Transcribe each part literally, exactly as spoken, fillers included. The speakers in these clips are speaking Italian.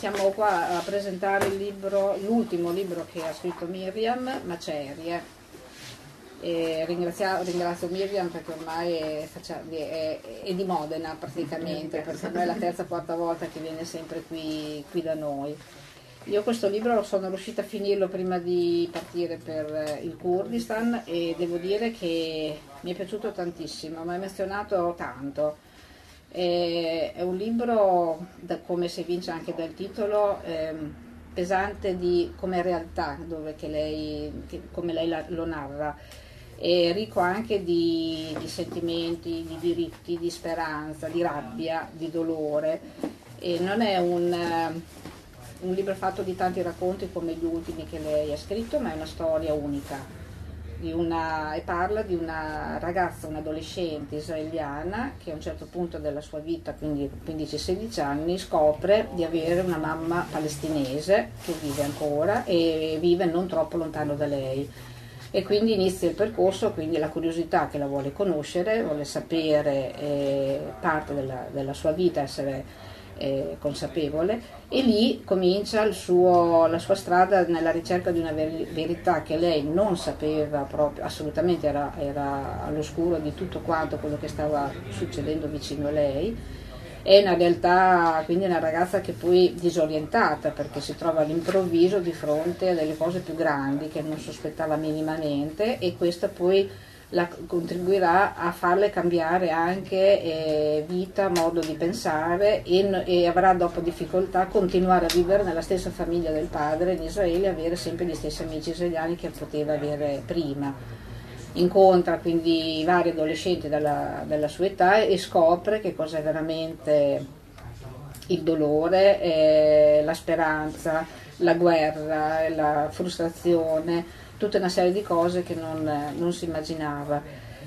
siamo qua a presentare il libro, l'ultimo libro che ha scritto Miriam, Macerie. E ringrazio, ringrazio Miriam perché ormai è, è, è di Modena praticamente, perché noi è la terza o quarta volta che viene sempre qui, qui da noi. Io questo libro sono riuscita a finirlo prima di partire per il Kurdistan e devo dire che mi è piaciuto tantissimo, mi ha emozionato tanto. È un libro, come si evince anche dal titolo, ehm, pesante di, come realtà, dove che lei, che, come lei la, lo narra, è ricco anche di, di sentimenti, di diritti, di speranza, di rabbia, di dolore, e non è un, un libro fatto di tanti racconti come gli ultimi che lei ha scritto, ma è una storia unica. Di una, e parla di una ragazza, un'adolescente israeliana che a un certo punto della sua vita, quindi quindici sedici anni, scopre di avere una mamma palestinese che vive ancora e vive non troppo lontano da lei. E quindi inizia il percorso, quindi la curiosità che la vuole conoscere, vuole sapere eh, parte della, della sua vita, essere eh, consapevole, e lì comincia il suo, la sua strada nella ricerca di una ver- verità che lei non sapeva proprio, assolutamente era, era all'oscuro di tutto quanto quello che stava succedendo vicino a lei. È una realtà, quindi una ragazza che poi disorientata perché si trova all'improvviso di fronte a delle cose più grandi che non sospettava minimamente, e questa poi la contribuirà a farle cambiare anche eh, vita, modo di pensare, e, e avrà dopo difficoltà a continuare a vivere nella stessa famiglia del padre in Israele e avere sempre gli stessi amici israeliani che poteva avere prima. Incontra quindi vari adolescenti della, della sua età e scopre che cos'è veramente il dolore, eh, la speranza, la guerra, la frustrazione, tutta una serie di cose che non, non si immaginava.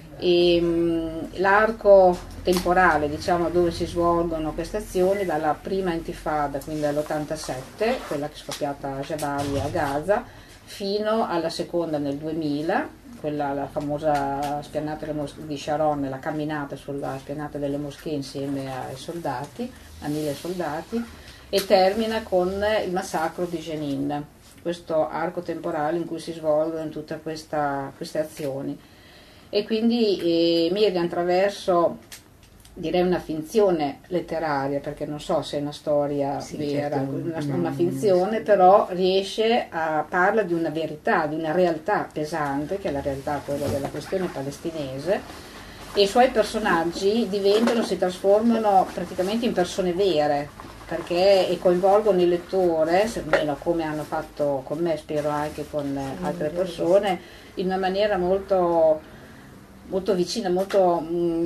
E, mh, l'arco temporale, diciamo, dove si svolgono queste azioni, dalla prima intifada, quindi dall'ottantasette, quella che è scoppiata a Jabalia a Gaza, fino alla seconda nel duemila, quella, la famosa spianata di Sharon, la camminata sulla spianata delle moschee insieme ai soldati, a mille soldati, e termina con il massacro di Jenin, questo arco temporale in cui si svolgono tutte questa, queste azioni. E quindi eh, Miriam, attraverso, direi, una finzione letteraria, perché non so se è una storia sì, vera, certo, una, no, una finzione, però riesce a parlare di una verità, di una realtà pesante, che è la realtà quella della questione palestinese, e i suoi personaggi diventano, si trasformano praticamente in persone vere, perché e coinvolgono il lettore, almeno come hanno fatto con me, spero anche con altre persone, in una maniera molto molto vicina, molto,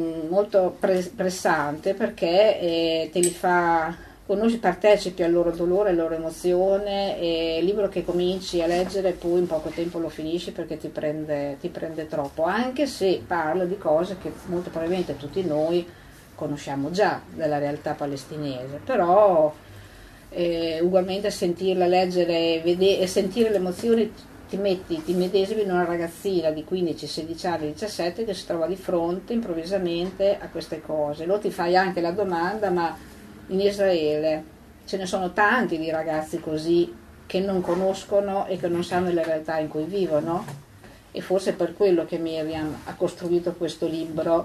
molto pressante, perché eh, te li fa, conosci, partecipi al loro dolore, alla loro emozione, e il libro che cominci a leggere e poi in poco tempo lo finisci perché ti prende, ti prende troppo, anche se parla di cose che molto probabilmente tutti noi conosciamo già della realtà palestinese, però eh, ugualmente sentirla, leggere vedere, e sentire le emozioni, ti metti, ti medesimi in una ragazzina di quindici sedici anni, diciassette, che si trova di fronte improvvisamente a queste cose. Lo ti fai anche la domanda, ma in Israele ce ne sono tanti di ragazzi così che non conoscono e che non sanno le realtà in cui vivono? E forse per quello che Miriam ha costruito questo libro,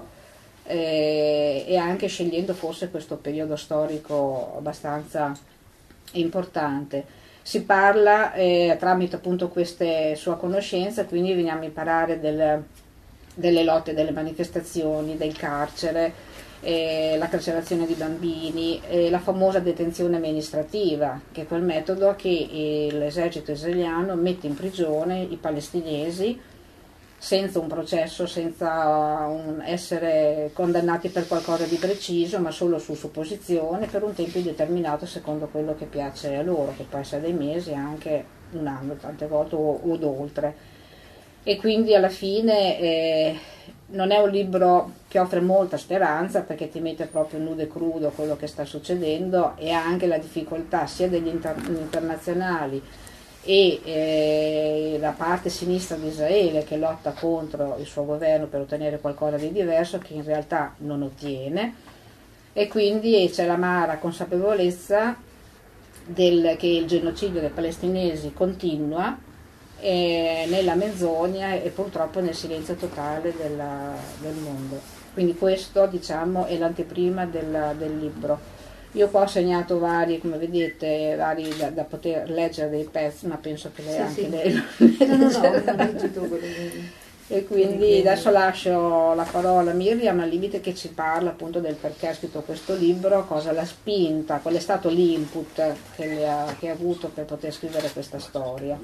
eh, e anche scegliendo forse questo periodo storico abbastanza importante. Si parla eh, tramite appunto queste sua conoscenza, quindi veniamo a imparare del, delle lotte, delle manifestazioni, del carcere, eh, la carcerazione di bambini, eh, la famosa detenzione amministrativa, che è quel metodo che eh, l'esercito israeliano mette in prigione i palestinesi senza un processo, senza un essere condannati per qualcosa di preciso, ma solo su supposizione, per un tempo indeterminato secondo quello che piace a loro, che può essere dei mesi, anche un anno tante volte o, o oltre. E quindi alla fine eh, non è un libro che offre molta speranza, perché ti mette proprio nudo e crudo quello che sta succedendo, e ha anche la difficoltà sia degli inter- internazionali e eh, la parte sinistra di Israele che lotta contro il suo governo per ottenere qualcosa di diverso, che in realtà non ottiene, e quindi c'è l'amara consapevolezza del, che il genocidio dei palestinesi continua eh, nella menzogna e purtroppo nel silenzio totale della, del mondo. Quindi questo, diciamo, è l'anteprima del, del libro. Io qua ho segnato vari, come vedete, vari da, da poter leggere dei pezzi, ma penso che lei sì, anche sì. lei no, no, no, non leggi tu quello che... E quindi adesso lascio la parola a Miriam al limite che ci parla appunto del perché ha scritto questo libro, cosa l'ha spinta, qual è stato l'input che, le ha, che ha avuto per poter scrivere questa storia.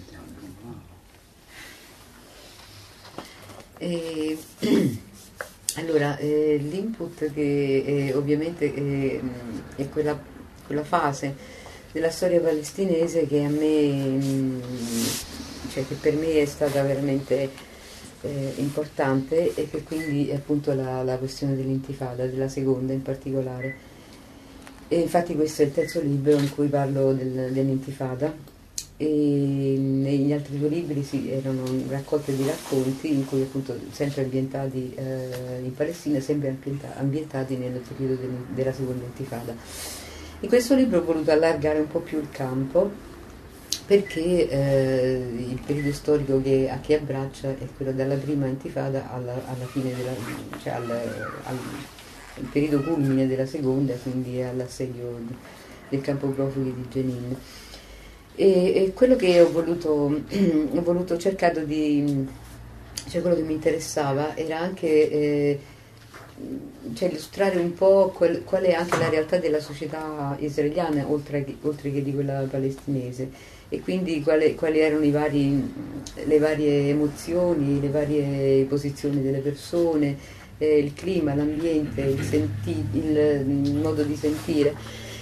Eh, allora, eh, l'input che eh, ovviamente eh, è quella, quella fase della storia palestinese che a me, cioè che per me è stata veramente Eh, importante e che quindi è appunto la, la questione dell'intifada, della seconda in particolare. E infatti questo è il terzo libro in cui parlo del, dell'intifada, e negli altri due libri sì, erano raccolte di racconti in cui appunto sempre ambientati eh, in Palestina, sempre ambientati nel periodo del, della seconda intifada. In questo libro ho voluto allargare un po' più il campo, perché eh, il periodo storico che, che abbraccia è quello dalla prima intifada alla, alla fine della, cioè al, al, al periodo culmine della seconda, quindi all'assedio del campo profughi di Jenin. E, e quello che ho voluto, ho voluto cercato di, cioè quello che mi interessava era anche eh, cioè illustrare un po' quel, qual è anche la realtà della società israeliana oltre che, oltre che di quella palestinese, e quindi quali, quali erano i vari, le varie emozioni, le varie posizioni delle persone, eh, il clima, l'ambiente, il, senti, il, il modo di sentire.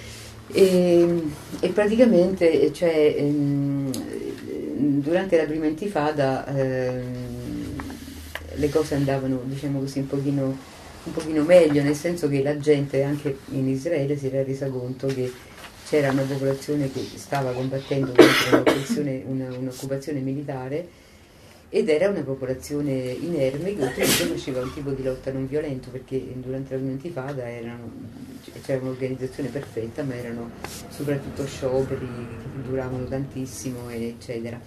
E, e praticamente cioè, ehm, durante la prima intifada ehm, le cose andavano, diciamo così, un pochino, un pochino meglio, nel senso che la gente anche in Israele si era resa conto che c'era una popolazione che stava combattendo contro un'occupazione, una, un'occupazione militare, ed era una popolazione inerme che oltretutto faceva un tipo di lotta non violento, perché durante la prima intifada erano, c'era un'organizzazione perfetta, ma erano soprattutto scioperi che duravano tantissimo, eccetera.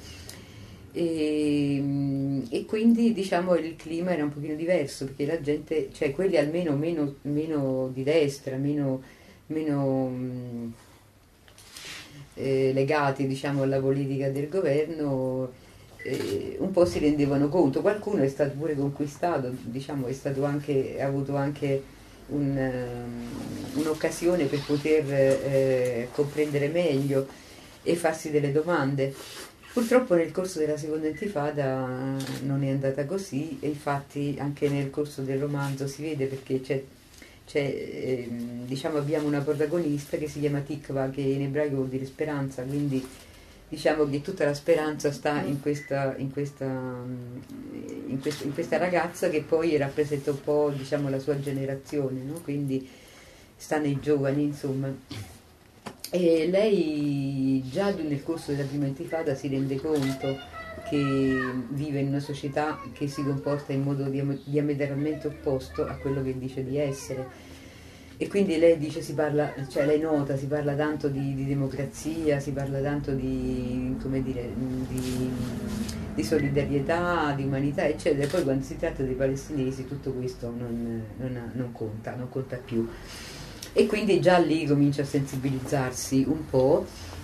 E, e quindi diciamo il clima era un pochino diverso, perché la gente, cioè quelli almeno meno, meno di destra, meno, meno eh, legati diciamo alla politica del governo, eh, un po' si rendevano conto. Qualcuno è stato pure conquistato, diciamo, è stato anche, ha avuto anche un, um, un'occasione per poter eh, comprendere meglio e farsi delle domande. Purtroppo nel corso della seconda intifada non è andata così, e infatti anche nel corso del romanzo si vede, perché c'è, c'è ehm, diciamo abbiamo una protagonista che si chiama Tikva, che in ebraico vuol dire speranza, quindi diciamo che tutta la speranza sta in questa, in questa, in questa, in questa ragazza, che poi rappresenta un po', diciamo, la sua generazione, no? Quindi sta nei giovani, insomma. E lei già nel corso della prima intifada si rende conto che vive in una società che si comporta in modo diametralmente opposto a quello che dice di essere, e quindi lei dice, si parla, cioè lei nota, si parla tanto di, di democrazia, si parla tanto di, come dire, di, di solidarietà, di umanità, eccetera, e poi quando si tratta dei palestinesi tutto questo non, non, non conta, non conta più. E quindi già lì comincia a sensibilizzarsi un po',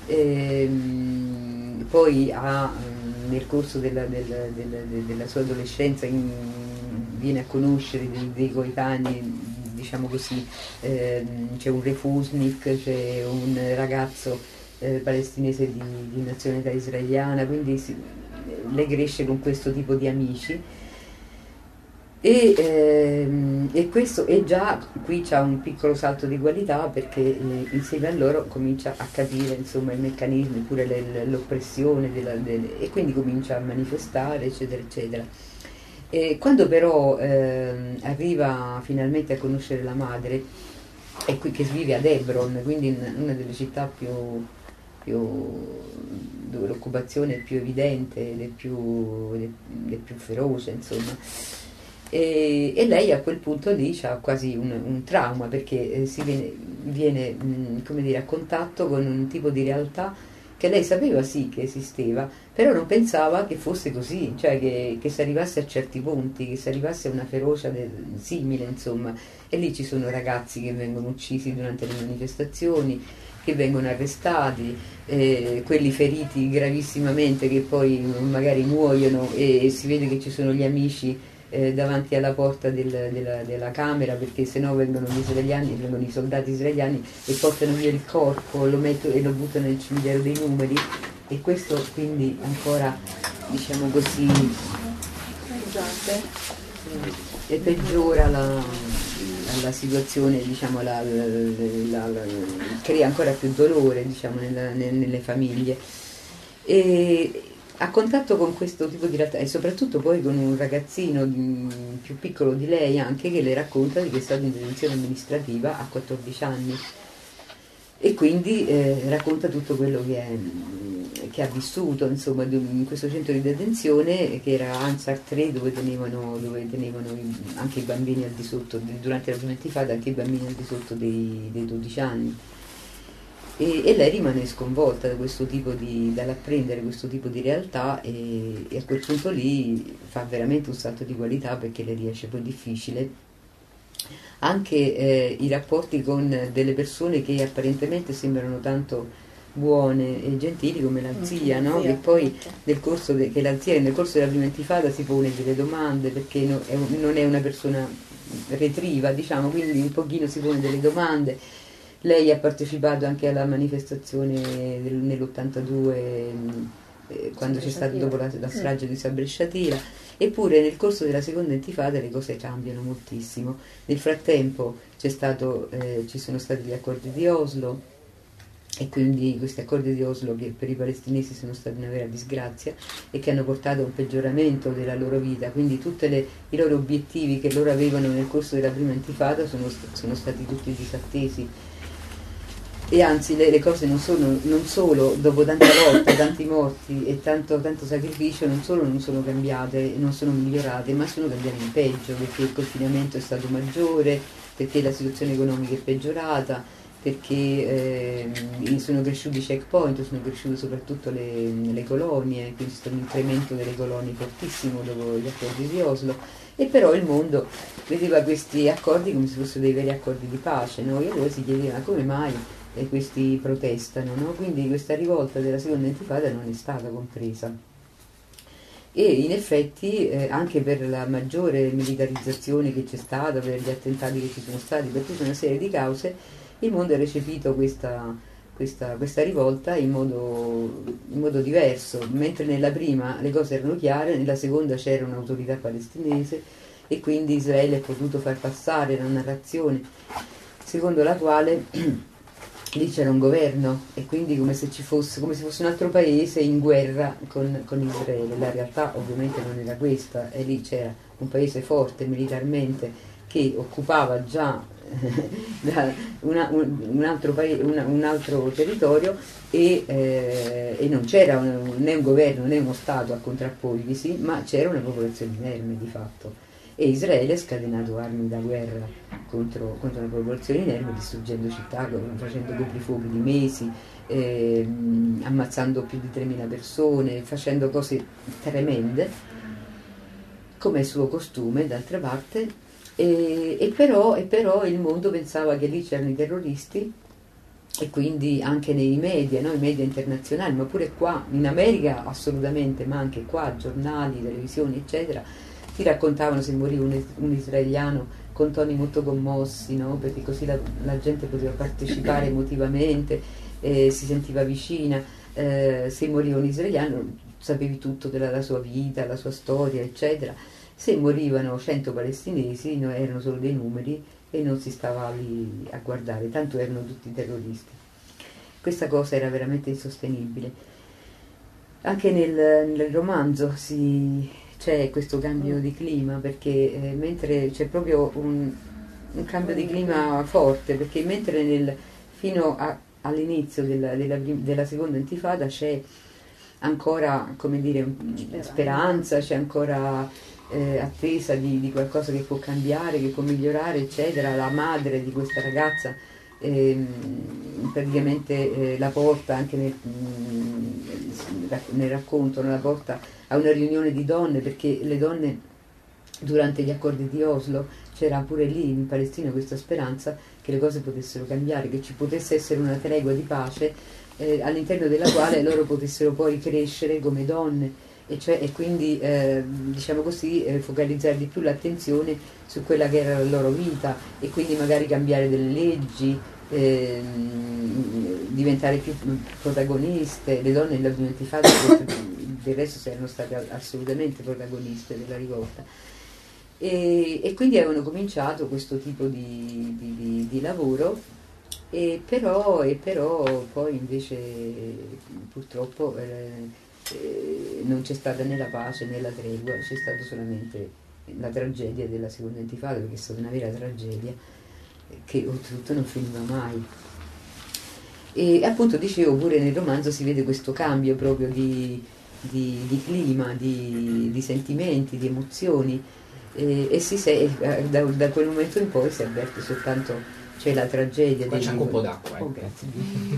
ehm, poi ha, nel corso della, della, della, della sua adolescenza in, viene a conoscere dei, dei coetanei, diciamo così, ehm, c'è un refusnik, c'è un ragazzo eh, palestinese di, di nazionalità israeliana, quindi si, lei cresce con questo tipo di amici. E, ehm, e questo è già, qui c'è un piccolo salto di qualità, perché eh, insieme a loro comincia a capire insomma i meccanismi, pure le, l'oppressione della, delle, e quindi comincia a manifestare, eccetera eccetera. E quando però ehm, arriva finalmente a conoscere la madre, è qui che vive ad Hebron, quindi in una delle città più, più dove l'occupazione è più evidente ed è più, ed è, ed è più feroce, insomma. E, e lei a quel punto lì ha quasi un, un trauma, perché eh, si viene, viene mh, come dire, a contatto con un tipo di realtà che lei sapeva sì che esisteva, però non pensava che fosse così, cioè che, che si arrivasse a certi punti, che si arrivasse a una ferocia del, simile, insomma. E lì ci sono ragazzi che vengono uccisi durante le manifestazioni, che vengono arrestati, eh, quelli feriti gravissimamente che poi magari muoiono, e, e si vede che ci sono gli amici eh, davanti alla porta del, della, della camera, perché sennò vengono gli israeliani, vengono i soldati israeliani e portano via il corpo, lo metto, e lo buttano nel cimitero dei numeri, e questo quindi ancora, diciamo così, e peggiora la, la situazione, diciamo, la, la, la, crea ancora più dolore, diciamo, nella, nelle famiglie. E a contatto con questo tipo di realtà, e soprattutto poi con un ragazzino di, più piccolo di lei anche, che le racconta di che è stato in detenzione amministrativa a quattordici anni, e quindi eh, racconta tutto quello che, è, che ha vissuto, insomma, in questo centro di detenzione che era Ansar tre, dove tenevano, dove tenevano anche i bambini al di sotto, durante la prima intifada, anche i bambini al di sotto dei, dei dodici anni. E, e lei rimane sconvolta da questo tipo di, dall'apprendere questo tipo di realtà, e, e a quel punto lì fa veramente un salto di qualità, perché le riesce poi difficile anche eh, i rapporti con delle persone che apparentemente sembrano tanto buone e gentili, come la zia, no? Che poi nel corso de, che la zia nel corso della prima intifada si pone delle domande, perché no, è, non è una persona retriva, diciamo, quindi un pochino si pone delle domande. Lei ha partecipato anche alla manifestazione del, nell'ottantadue, eh, quando c'è stato dopo la, la strage di Sabra e Shatila. Eppure nel corso della seconda intifada le cose cambiano moltissimo. Nel frattempo c'è stato, eh, ci sono stati gli accordi di Oslo, e quindi questi accordi di Oslo, che per i palestinesi sono stati una vera disgrazia e che hanno portato a un peggioramento della loro vita, quindi tutti i loro obiettivi che loro avevano nel corso della prima intifada sono, sono stati tutti disattesi. E anzi le, le cose non sono, non solo dopo tanta lotta, tanti morti e tanto, tanto sacrificio, non solo non sono cambiate, non sono migliorate, ma sono cambiate in peggio, perché il confinamento è stato maggiore, perché la situazione economica è peggiorata, perché eh, sono cresciuti i checkpoint, sono cresciute soprattutto le, le colonie, quindi c'è stato un incremento delle colonie fortissimo dopo gli accordi di Oslo. E però il mondo vedeva questi accordi come se fossero dei veri accordi di pace, no? E allora si chiedeva come mai e questi protestano, no? Quindi questa rivolta della seconda intifada non è stata compresa, e in effetti eh, anche per la maggiore militarizzazione che c'è stata, per gli attentati che ci sono stati, per tutta una serie di cause, il mondo ha recepito questa, questa, questa rivolta in modo, in modo diverso. Mentre nella prima le cose erano chiare, nella seconda c'era un'autorità palestinese, e quindi Israele ha potuto far passare la narrazione secondo la quale lì c'era un governo, e quindi come se ci fosse, come se fosse un altro paese in guerra con, con Israele. La realtà ovviamente non era questa, e lì c'era un paese forte militarmente che occupava già una, un, un, altro paese, una, un altro territorio, e, eh, e non c'era un, né un governo né uno Stato a contrapporglisi, ma c'era una popolazione inerme di fatto. E Israele ha scatenato armi da guerra contro, contro la popolazione inerme, distruggendo città, facendo coprifuochi di mesi, ehm, ammazzando più di tremila persone, facendo cose tremende, come è suo costume, d'altra parte. E, e, però, e però il mondo pensava che lì c'erano i terroristi, e quindi anche nei media, no? I media internazionali, ma pure qua in America assolutamente, ma anche qua, giornali, televisioni, eccetera, ti raccontavano se moriva un, un israeliano con toni molto commossi, no? Perché così la, la gente poteva partecipare emotivamente, eh, si sentiva vicina. Eh, se moriva un israeliano sapevi tutto della, della sua vita, la sua storia, eccetera. Se morivano cento palestinesi, no, erano solo dei numeri, e non si stava lì a guardare, tanto erano tutti terroristi. Questa cosa era veramente insostenibile. Anche nel, nel romanzo si... c'è questo cambio di clima, perché eh, mentre c'è proprio un, un cambio di clima forte, perché mentre nel, fino a, all'inizio della, della, della seconda intifada c'è ancora, come dire, speranza, speranza c'è ancora eh, attesa di, di qualcosa che può cambiare, che può migliorare, eccetera. La madre di questa ragazza ehm, praticamente eh, la porta anche nel, nel racconto, la porta a una riunione di donne, perché le donne durante gli accordi di Oslo c'era pure lì in Palestina questa speranza che le cose potessero cambiare, che ci potesse essere una tregua di pace eh, all'interno della quale loro potessero poi crescere come donne e, cioè, e quindi eh, diciamo così eh, focalizzare di più l'attenzione su quella che era la loro vita e quindi magari cambiare delle leggi, eh, diventare più protagoniste. Le donne nel ventifatto del resto erano state assolutamente protagoniste della rivolta. E, e quindi avevano cominciato questo tipo di, di, di, di lavoro e però, e però poi invece purtroppo eh, eh, non c'è stata né la pace né la tregua, c'è stata solamente la tragedia della seconda intifada, perché è stata una vera tragedia che oltretutto non finiva mai. E appunto dicevo, pure nel romanzo si vede questo cambio proprio di, di, di clima, di, di sentimenti, di emozioni. E, e si se, da, da quel momento in poi si avverte soltanto, c'è la tragedia qua dei, c'è anche un po' d'acqua, oh, eh. grazie.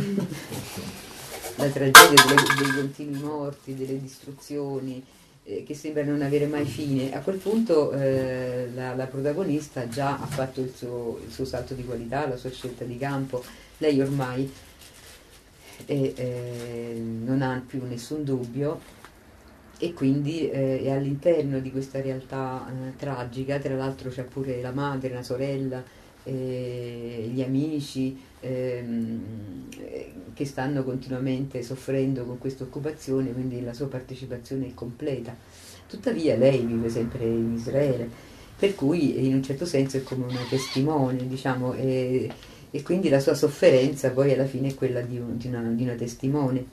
La tragedia delle, dei continui morti, delle distruzioni eh, che sembra non avere mai fine. A quel punto eh, la, la protagonista già ha fatto il suo, il suo salto di qualità, la sua scelta di campo. Lei ormai eh, eh, non ha più nessun dubbio e quindi eh, è all'interno di questa realtà eh, tragica. Tra l'altro c'è pure la madre, la sorella, eh, gli amici ehm, eh, che stanno continuamente soffrendo con questa occupazione, quindi la sua partecipazione è completa. Tuttavia lei vive sempre in Israele, per cui in un certo senso è come una testimone, diciamo, e, e quindi la sua sofferenza poi alla fine è quella di, un, di, una, di una testimone.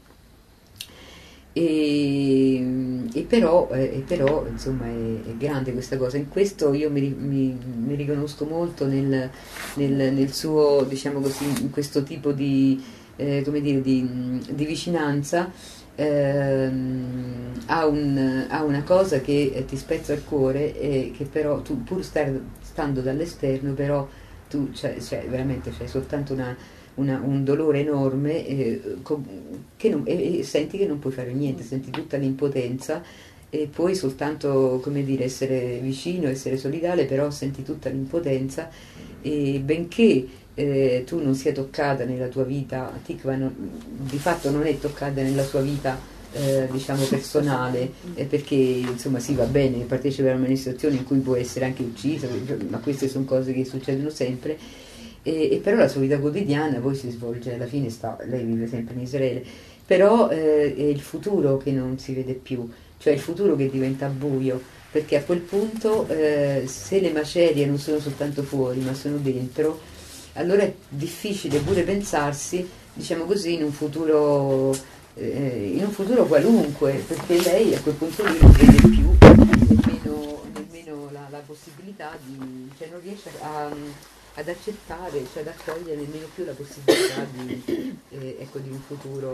E, e, però, eh, e però insomma è, è grande questa cosa. In questo io mi, mi, mi riconosco molto nel, nel, nel suo, diciamo così, in questo tipo di, eh, come dire, di, di vicinanza ehm, a, un, a una cosa che ti spezza il cuore e che però tu, pur star, stando dall'esterno, però tu cioè, cioè, veramente c'hai soltanto una Una, un dolore enorme eh, che non, e, e senti che non puoi fare niente, senti tutta l'impotenza e puoi soltanto, come dire, essere vicino, essere solidale, però senti tutta l'impotenza e benché eh, tu non sia toccata nella tua vita, Tikva non, di fatto non è toccata nella sua vita eh, diciamo personale eh, perché insomma sì, va bene, partecipa a un'amministrazione in cui può essere anche uccisa, ma queste sono cose che succedono sempre. E, e però la sua vita quotidiana poi si svolge, alla fine sta, lei vive sempre in Israele, però eh, è il futuro che non si vede più, cioè il futuro che diventa buio, perché a quel punto eh, se le macerie non sono soltanto fuori ma sono dentro, allora è difficile pure pensarsi, diciamo così, in un futuro eh, in un futuro qualunque, perché lei a quel punto lì non vede più nemmeno, nemmeno la, la possibilità di, cioè non riesce a ad accettare, cioè ad accogliere nemmeno più la possibilità di, eh, ecco, di un futuro,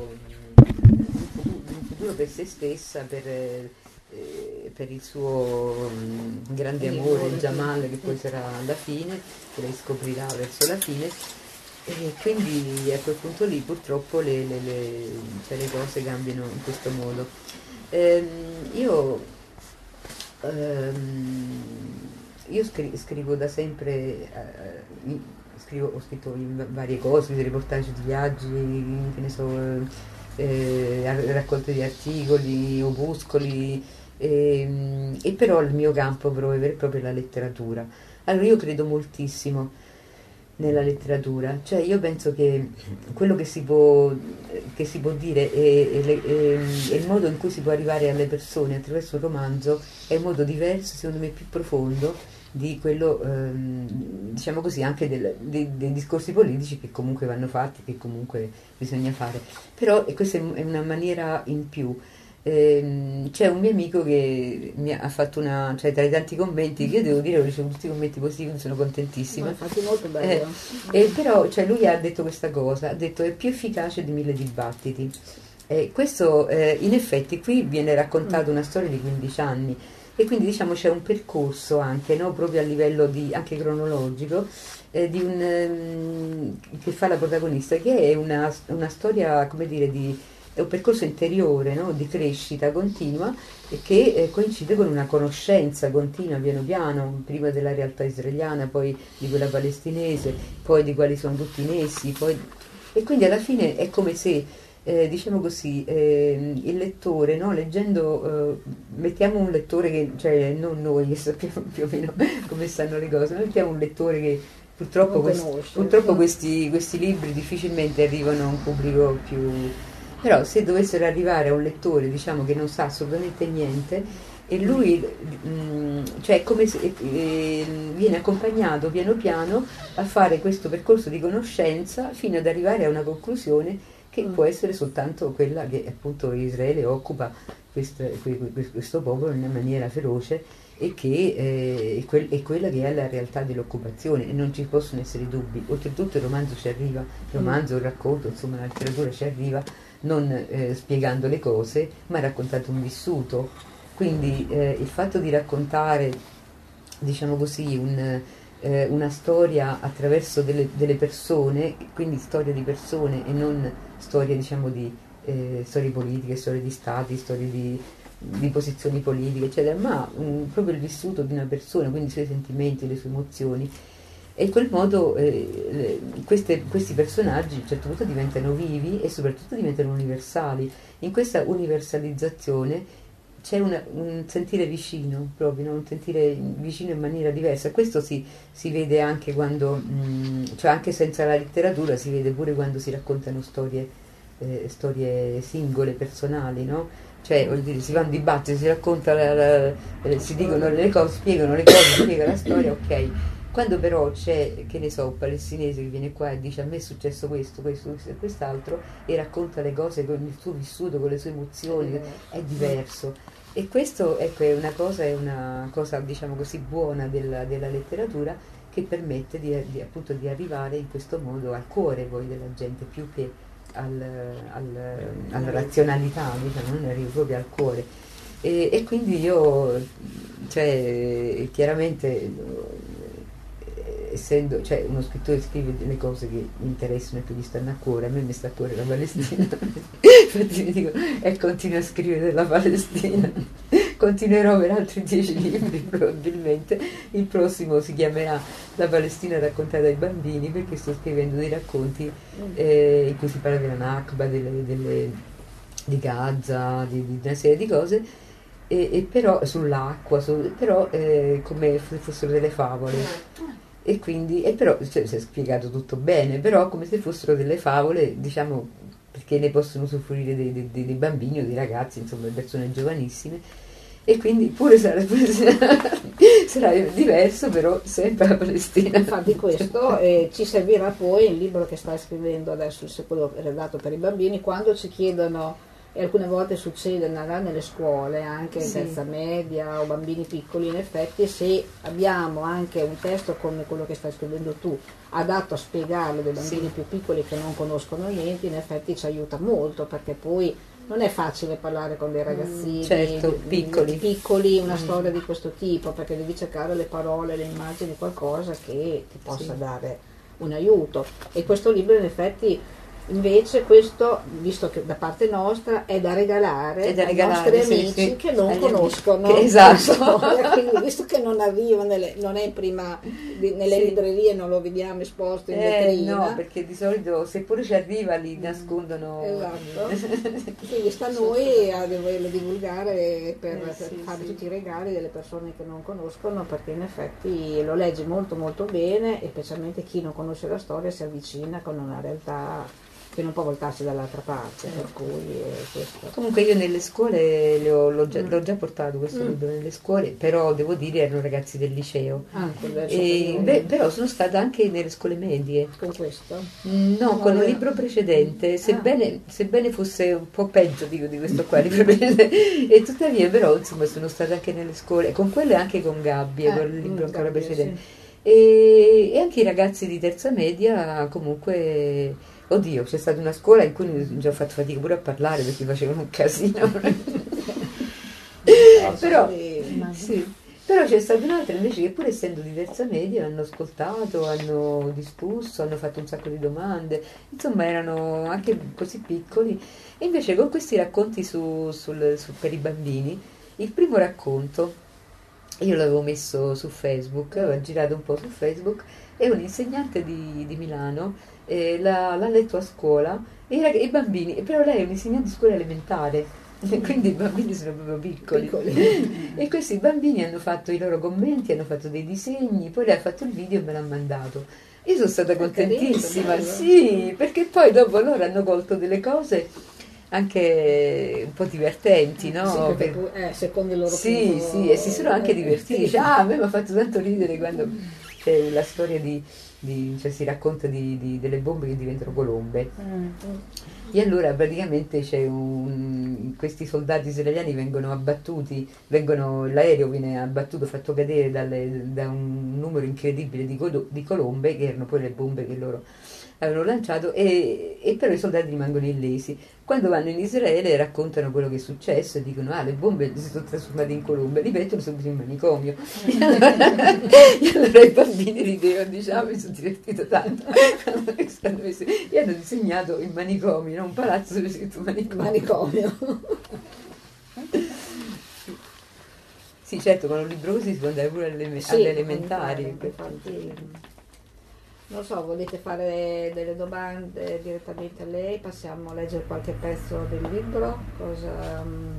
di un futuro per se stessa, per, eh, per il suo mh, grande amore, il Jamal, che poi sarà alla fine, che lei scoprirà verso la fine, e quindi a quel punto lì purtroppo le, le, le, cioè le cose cambiano in questo modo. Ehm, io ehm, Io scri- scrivo da sempre, eh, scrivo, ho scritto in varie cose, reportage di viaggi, che ne so, eh, raccolte di articoli, opuscoli, e, e però il mio campo proprio vero e proprio è la letteratura. Allora io credo moltissimo nella letteratura, cioè io penso che quello che si può, che si può dire e, e, e, e il modo in cui si può arrivare alle persone attraverso un romanzo è un modo diverso, secondo me più profondo di quello, ehm, diciamo così, anche del, dei, dei discorsi politici che comunque vanno fatti, che comunque bisogna fare. Però e questa è una maniera in più. Ehm, c'è un mio amico che mi ha fatto una, cioè tra i tanti commenti che io devo dire ho ricevuto tutti i commenti positivi, sono contentissima. Infatti molto bello. Eh, e però cioè, lui ha detto questa cosa, ha detto è più efficace di mille dibattiti. Eh, questo eh, in effetti qui viene raccontata una storia di quindici anni e quindi diciamo c'è un percorso anche, no? Proprio a livello di, anche cronologico eh, di un, ehm, che fa la protagonista, che è una, una storia, come dire, di, è un percorso interiore, no? Di crescita continua e che eh, coincide con una conoscenza continua piano piano, prima della realtà israeliana, poi di quella palestinese, poi di quali sono tutti in essi, poi... e quindi alla fine è come se Eh, diciamo così, eh, il lettore, no? Leggendo, eh, mettiamo un lettore che, cioè non noi che sappiamo più o meno come stanno le cose, mettiamo un lettore che purtroppo, quest, purtroppo questi, questi libri difficilmente arrivano a un pubblico più... Però se dovessero arrivare a un lettore, diciamo, che non sa assolutamente niente, e lui, mh, cioè come se, eh, viene accompagnato piano piano a fare questo percorso di conoscenza fino ad arrivare a una conclusione che può essere soltanto quella che appunto Israele occupa questo, questo popolo in una maniera feroce e che eh, è, quel, è quella che è la realtà dell'occupazione e non ci possono essere dubbi. Oltretutto il romanzo ci arriva, il romanzo, il racconto, insomma la letteratura ci arriva non eh, spiegando le cose ma raccontando un vissuto. Quindi eh, il fatto di raccontare, diciamo così, un... Eh, una storia attraverso delle, delle persone, quindi storia di persone e non storie, diciamo, di eh, storie politiche, storie di stati, storie di, di posizioni politiche, eccetera, ma um, proprio il vissuto di una persona, quindi i suoi sentimenti, le sue emozioni. E in quel modo eh, queste, questi personaggi a un certo punto diventano vivi e soprattutto diventano universali. In questa universalizzazione c'è una, un sentire vicino, proprio, no? Un sentire vicino in maniera diversa. Questo si, si vede anche quando, mh, cioè anche senza la letteratura, si vede pure quando si raccontano storie, eh, storie singole, personali, no? Cioè, vuol dire, si va in dibattito, si racconta, la, la, la, si dicono le cose, spiegano le cose, si spiega la storia, ok. Quando però c'è, che ne so, un palestinese che viene qua e dice a me è successo questo, questo, questo e quest'altro e racconta le cose con il suo vissuto, con le sue emozioni, è diverso. E questo, ecco, è una cosa, è una cosa, diciamo così, buona della, della letteratura che permette di, di, appunto, di arrivare in questo modo al cuore poi della gente, più che al, al, alla razionalità, diciamo, non arrivo proprio al cuore. E, e quindi io, cioè, chiaramente, essendo, cioè, uno scrittore scrive delle cose che mi interessano e che gli stanno a cuore, a me mi sta a cuore la Palestina, infatti mi dico, e continuo a scrivere della Palestina, continuerò per altri dieci libri probabilmente, il prossimo si chiamerà La Palestina raccontata ai bambini, perché sto scrivendo dei racconti eh, in cui si parla della Nakba, delle, delle, di Gaza, di, di una serie di cose, e, e però sull'acqua, su, però eh, come se fossero delle favole. E quindi, e però, cioè, si è spiegato tutto bene, però come se fossero delle favole, diciamo, perché ne possono usufruire dei, dei, dei bambini o dei ragazzi, insomma, delle persone giovanissime, e quindi pure sarà, sarà diverso, però sempre la Palestina. Infatti questo eh, ci servirà poi il libro che stai scrivendo adesso, il secondo redatto per i bambini, quando ci chiedono, e alcune volte succede nelle scuole, anche in terza media o bambini piccoli, in effetti se abbiamo anche un testo come quello che stai scrivendo tu, adatto a spiegarlo dei bambini sì. più piccoli che non conoscono niente, in effetti ci aiuta molto, perché poi non è facile parlare con dei ragazzini mm, certo, piccoli. piccoli una mm. storia di questo tipo, perché devi cercare le parole, le immagini, qualcosa che ti possa sì. dare un aiuto. E questo libro in effetti invece questo, visto che da parte nostra, è da regalare, è da regalare ai nostri sì, amici sì. che non Agli conoscono che, esatto. storia, quindi visto che non arriva nelle, non è in prima nelle sì. librerie, non lo vediamo esposto in eh, vetrina, no, perché di solito seppure ci arriva li nascondono, esatto. Quindi sta a noi a doverlo divulgare per, eh, sì, per fare sì. tutti i regali delle persone che non conoscono, perché in effetti lo leggi molto molto bene e specialmente chi non conosce la storia si avvicina con una realtà che non può voltarsi dall'altra parte, per cui è questo. Comunque io nelle scuole l'ho, l'ho, già, l'ho già portato questo mm. libro nelle scuole, però devo dire erano ragazzi del liceo. Ah, e, beh, però sono stata anche nelle scuole medie. Con questo? No, no con un libro precedente, sebbene, ah. sebbene fosse un po' peggio dico, di questo qua, libro precedente, e tuttavia però insomma sono stata anche nelle scuole, con quello e anche con Gabbia, eh, con il libro mm, ancora Gabbia, precedente. Sì. E, e anche i ragazzi di terza media comunque Oddio, c'è stata una scuola in cui mi ho fatto fatica pure a parlare perché facevano un casino. Però, sì. Però c'è stata un'altra invece che, pur essendo diversa media, hanno ascoltato, hanno discusso, hanno fatto un sacco di domande, insomma erano anche così piccoli. E invece con questi racconti su, sul, su- per i bambini, il primo racconto io l'avevo messo su Facebook, avevo girato un po' su Facebook, e un insegnante di, di Milano eh, l'ha, l'ha letto a scuola, e i, rag- i bambini, però lei è un insegnante di scuola elementare. Quindi i bambini sono proprio piccoli. Piccoli. E questi bambini hanno fatto i loro commenti, hanno fatto dei disegni, poi lei ha fatto il video e me l'ha mandato. Io sono stata contentissima, carino, sì, perché poi dopo loro hanno colto delle cose anche un po' divertenti, no? Sì, perché Per- pu- eh, secondo il loro Sì, punto- sì, e si sono anche divertiti. Dice, ah, a me mi ha fatto tanto ridere quando c'è la storia di, di- cioè si racconta di, di- delle bombe che diventano colombe. Mm. E allora praticamente c'è un, questi soldati israeliani vengono abbattuti, vengono, l'aereo viene abbattuto, fatto cadere dalle- da un numero incredibile di, colo- di colombe, che erano poi le bombe che loro avevano lanciato, e, e però i soldati rimangono illesi. Quando vanno in Israele raccontano quello che è successo e dicono, ah, le bombe si sono trasformate in colombe, li mettono subito in manicomio. E allora, e allora i bambini ridevano, diciamo, mi sono divertito tanto. E hanno disegnato il manicomio, no? Un palazzo dove c'è scritto manicomio. Manicomio. Sì, certo, con un libro così si può andare pure alle, Sì, alle elementari. infatti, non so, volete fare delle domande direttamente a lei? Passiamo a leggere qualche pezzo del libro? Cosa, mm,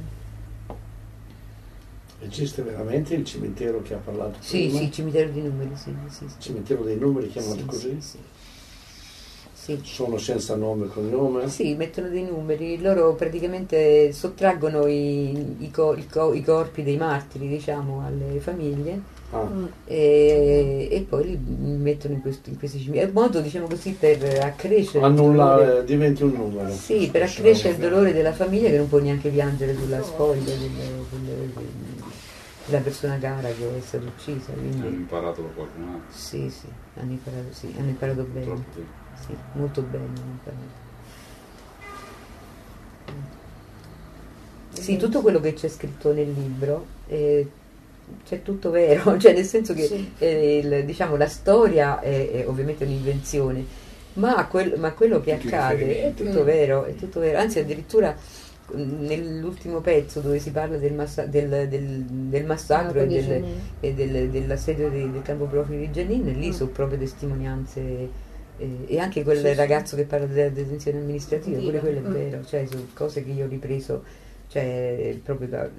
Esiste veramente il cimitero che ha parlato Sì, prima? sì, cimitero di numeri, sì, sì, sì. Cimitero dei numeri, chiamato Sì, così? sì, sì. Sono senza nome e cognome? Sì, mettono dei numeri, loro praticamente sottraggono i, i co- il co- i corpi dei martiri, diciamo, alle famiglie, Ah, mm, e, e poi li mettono in, questo- in questi cimiteri. È un modo, diciamo così, per accrescere il dolore. annullare, diventi un numero. Sì, per accrescere il dolore della famiglia, che non può neanche piangere sulla spoglia del- del- della persona cara che è stata uccisa. L'ho Quindi, imparato da qualcun altro. sì, sì, hanno imparato, sì, hanno imparato bene. Purtroppo. Sì, molto bene hanno imparato. Sì, tutto quello che c'è scritto nel libro eh, c'è tutto vero, cioè nel senso che Sì. eh, il- diciamo, la storia è, è ovviamente un'invenzione, ma, quel- ma quello che Tutti i accade è riferimenti. tutto Mm. vero, è tutto vero, anzi addirittura mh, nell'ultimo pezzo dove si parla del, massa- del- del- del massacro Ah, e, quelli del, sono- e del- dell'assedio di- del campo profughi di Jenin, lì Mm. sono proprio testimonianze, eh, e anche quel Sì, sì. ragazzo che parla della detenzione amministrativa, pure Diva. quello è Mm. vero, cioè sono cose che io ho ripreso, cioè proprio da...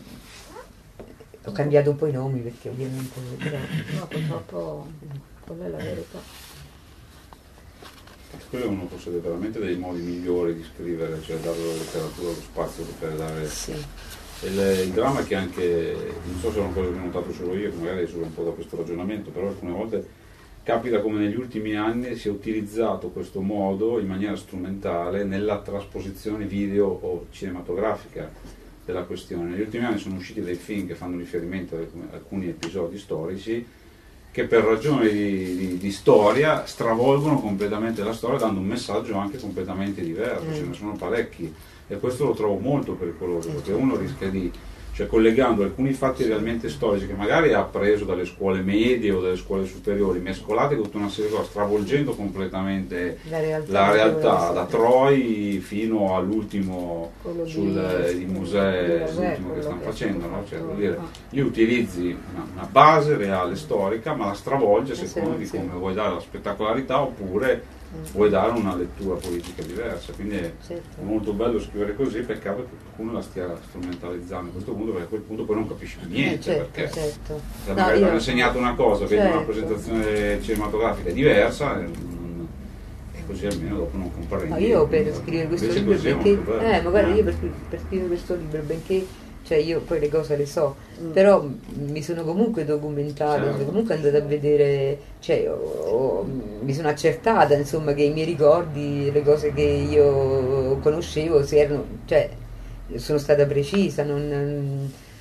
Ho cambiato un po' i nomi perché ovviamente... Però, No, purtroppo quella è la verità. Quello è uno forse veramente dei modi migliori di scrivere, cioè dare alla letteratura lo spazio per dare. sì, Il, il dramma è che anche, non so se è una cosa che ho notato solo io, che magari esula un po' da questo ragionamento, però alcune volte capita come negli ultimi anni si è utilizzato questo modo in maniera strumentale nella trasposizione video o cinematografica della questione. Negli ultimi anni sono usciti dei film che fanno riferimento a alcuni episodi storici che per ragioni di, di, di storia stravolgono completamente la storia, dando un messaggio anche completamente diverso. Mm. Ce ne sono parecchi e questo lo trovo molto pericoloso, perché uno rischia di, cioè collegando alcuni fatti realmente storici che magari ha appreso dalle scuole medie o dalle scuole superiori, mescolate con tutta una serie di cose, stravolgendo completamente la realtà, la realtà, dove- da Troy fino all'ultimo Quello di- sul eh, di musei, di Mosè, l'ultimo che quello stanno che facendo, è no? stato Cioè, fatto. vuol dire, Ah. gli utilizzi una, una base reale storica, ma la stravolge a Sì, seconda di sì. come vuoi dare la spettacolarità oppure Mm. vuoi dare una lettura politica diversa. Quindi è Certo. molto bello scrivere così, peccato che qualcuno la stia strumentalizzando a questo punto, perché a quel punto poi non capisci più niente, Eh, certo, perché certo. se No, magari ti io- hanno insegnato una cosa, vedi una certo. rappresentazione cinematografica diversa, e, non- e così almeno dopo non comprendi. No, io per Quindi, scrivere questo invece libro, così è benché, molto bello. eh, ma guarda, Eh. io per, per scrivere questo libro, benché, cioè io poi le cose le so, Mm. però mi sono comunque documentata, Certo. sono comunque andata a vedere, cioè ho- ho- mi sono accertata, insomma, che i miei ricordi, le cose che io conoscevo, si erano, cioè, sono stata precisa, non,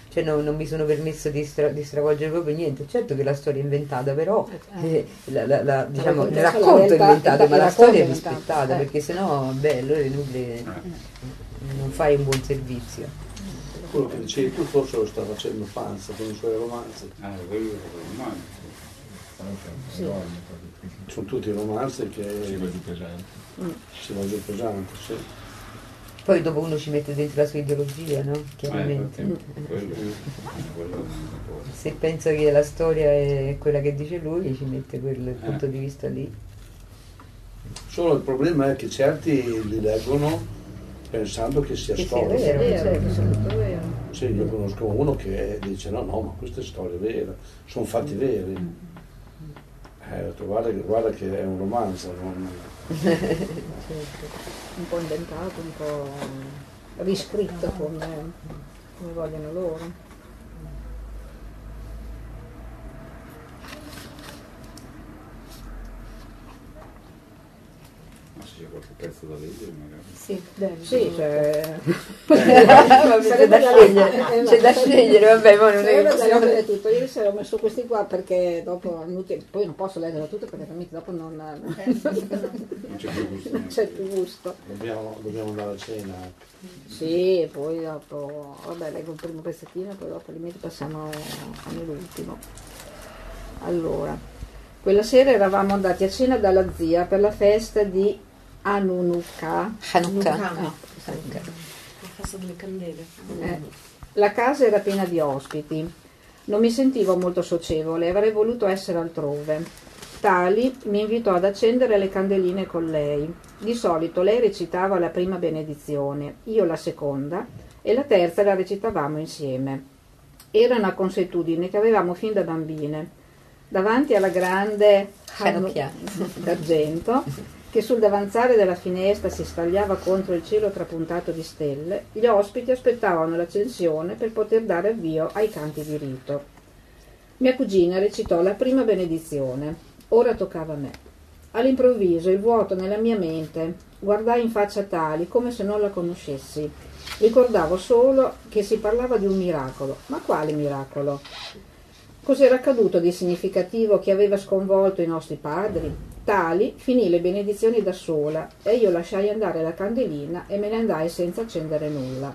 cioè no, non mi sono permesso di, stra, di stravolgere proprio niente. Certo che la storia è inventata, però eh, la, la, la, diciamo, il racconto è inventato, ma la storia è rispettata, eh. perché sennò beh, allora è inutile, non fai un buon servizio. Quello che dicevi tu forse lo sta facendo Panza con i suoi romanzi. Ah, quello è romanzo. Sì. Sono tutti romanzi che Si va giù pesante. si va giù pesante, sì. Poi dopo uno ci mette dentro la sua ideologia, no? Chiaramente. Eh, perché quello, quello è una cosa. Se pensa che la storia è quella che dice lui, ci mette quel Eh. punto di vista lì. Solo il problema è che certi li leggono pensando che sia Che sia storia. vero. È vero, è tutto vero. Sì, io conosco uno che dice no, no, ma questa è storia vera, sono fatti veri. Eh, ho detto, guarda, guarda che è un romanzo, non... Un po' inventato, un po' riscritto come, come vogliono loro. Ma se c'è qualche pezzo da leggere magari. Sì, Sì, cioè... c'è da scegliere, c'è da scegliere, vabbè, ma non è che Sarebbe da possiamo... leggere tutto. Ieri sera ho messo questi qua perché dopo, inutile- poi non posso leggere tutto perché veramente dopo non, Non c'è più gusto. non c'è più gusto. Dobbiamo, dobbiamo andare a cena. Sì, poi dopo, vabbè, leggo il primo pezzettino e poi dopo limiti passiamo all'ultimo. Allora, quella sera eravamo andati a cena dalla zia per la festa di Hanukkah. Hanukkah. Ah, La festa delle candele. eh, la casa era piena di ospiti. Non mi sentivo molto socievole, avrei voluto essere altrove. Tali mi invitò ad accendere le candeline con lei. Di solito lei recitava la prima benedizione, io la seconda e la terza la recitavamo insieme. Era una consuetudine che avevamo fin da bambine. Davanti alla grande Hanukkah d'argento che sul davanzale della finestra si stagliava contro il cielo trapuntato di stelle, gli ospiti aspettavano l'accensione per poter dare avvio ai canti di rito. Mia cugina recitò la prima benedizione. Ora toccava a me. All'improvviso il vuoto nella mia mente. Guardai in faccia Tali come se non la conoscessi. Ricordavo solo che si parlava di un miracolo. Ma quale miracolo? Cos'era accaduto di significativo che aveva sconvolto i nostri padri? Tali finì le benedizioni da sola e io lasciai andare la candelina e me ne andai senza accendere nulla.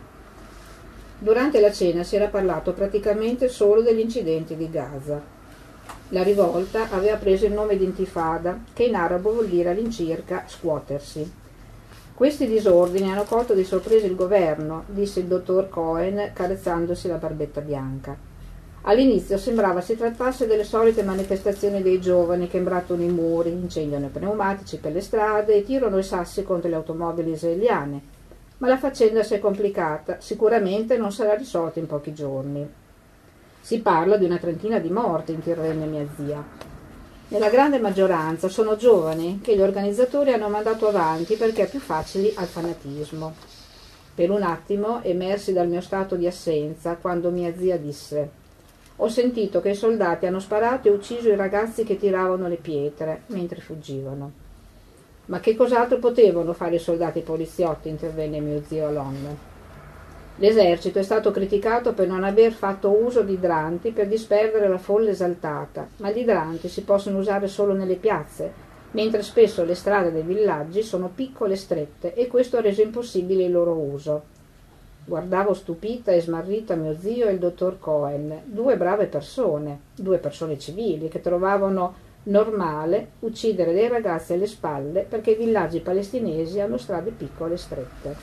Durante la cena si era parlato praticamente solo degli incidenti di Gaza. La rivolta aveva preso il nome di intifada, che in arabo vuol dire all'incirca scuotersi. Questi disordini hanno colto di sorpresa il governo, disse il dottor Cohen carezzandosi la barbetta bianca. All'inizio sembrava si trattasse delle solite manifestazioni dei giovani che imbrattano i muri, incendiano i pneumatici per le strade e tirano i sassi contro le automobili israeliane. Ma la faccenda si è complicata, sicuramente non sarà risolta in pochi giorni. Si parla di una trentina di morti, intervenne mia zia. Nella grande maggioranza sono giovani che gli organizzatori hanno mandato avanti perché più facili al fanatismo. Per un attimo emersi dal mio stato di assenza quando mia zia disse: ho sentito che i soldati hanno sparato e ucciso i ragazzi che tiravano le pietre mentre fuggivano. Ma che cos'altro potevano fare i soldati poliziotti? Intervenne mio zio Alon. L'esercito è stato criticato per non aver fatto uso di idranti per disperdere la folla esaltata, ma gli idranti si possono usare solo nelle piazze, mentre spesso le strade dei villaggi sono piccole e strette e questo ha reso impossibile il loro uso. Guardavo stupita e smarrita mio zio e il dottor Cohen, due brave persone, due persone civili che trovavano normale uccidere dei ragazzi alle spalle perché i villaggi palestinesi hanno strade piccole e strette.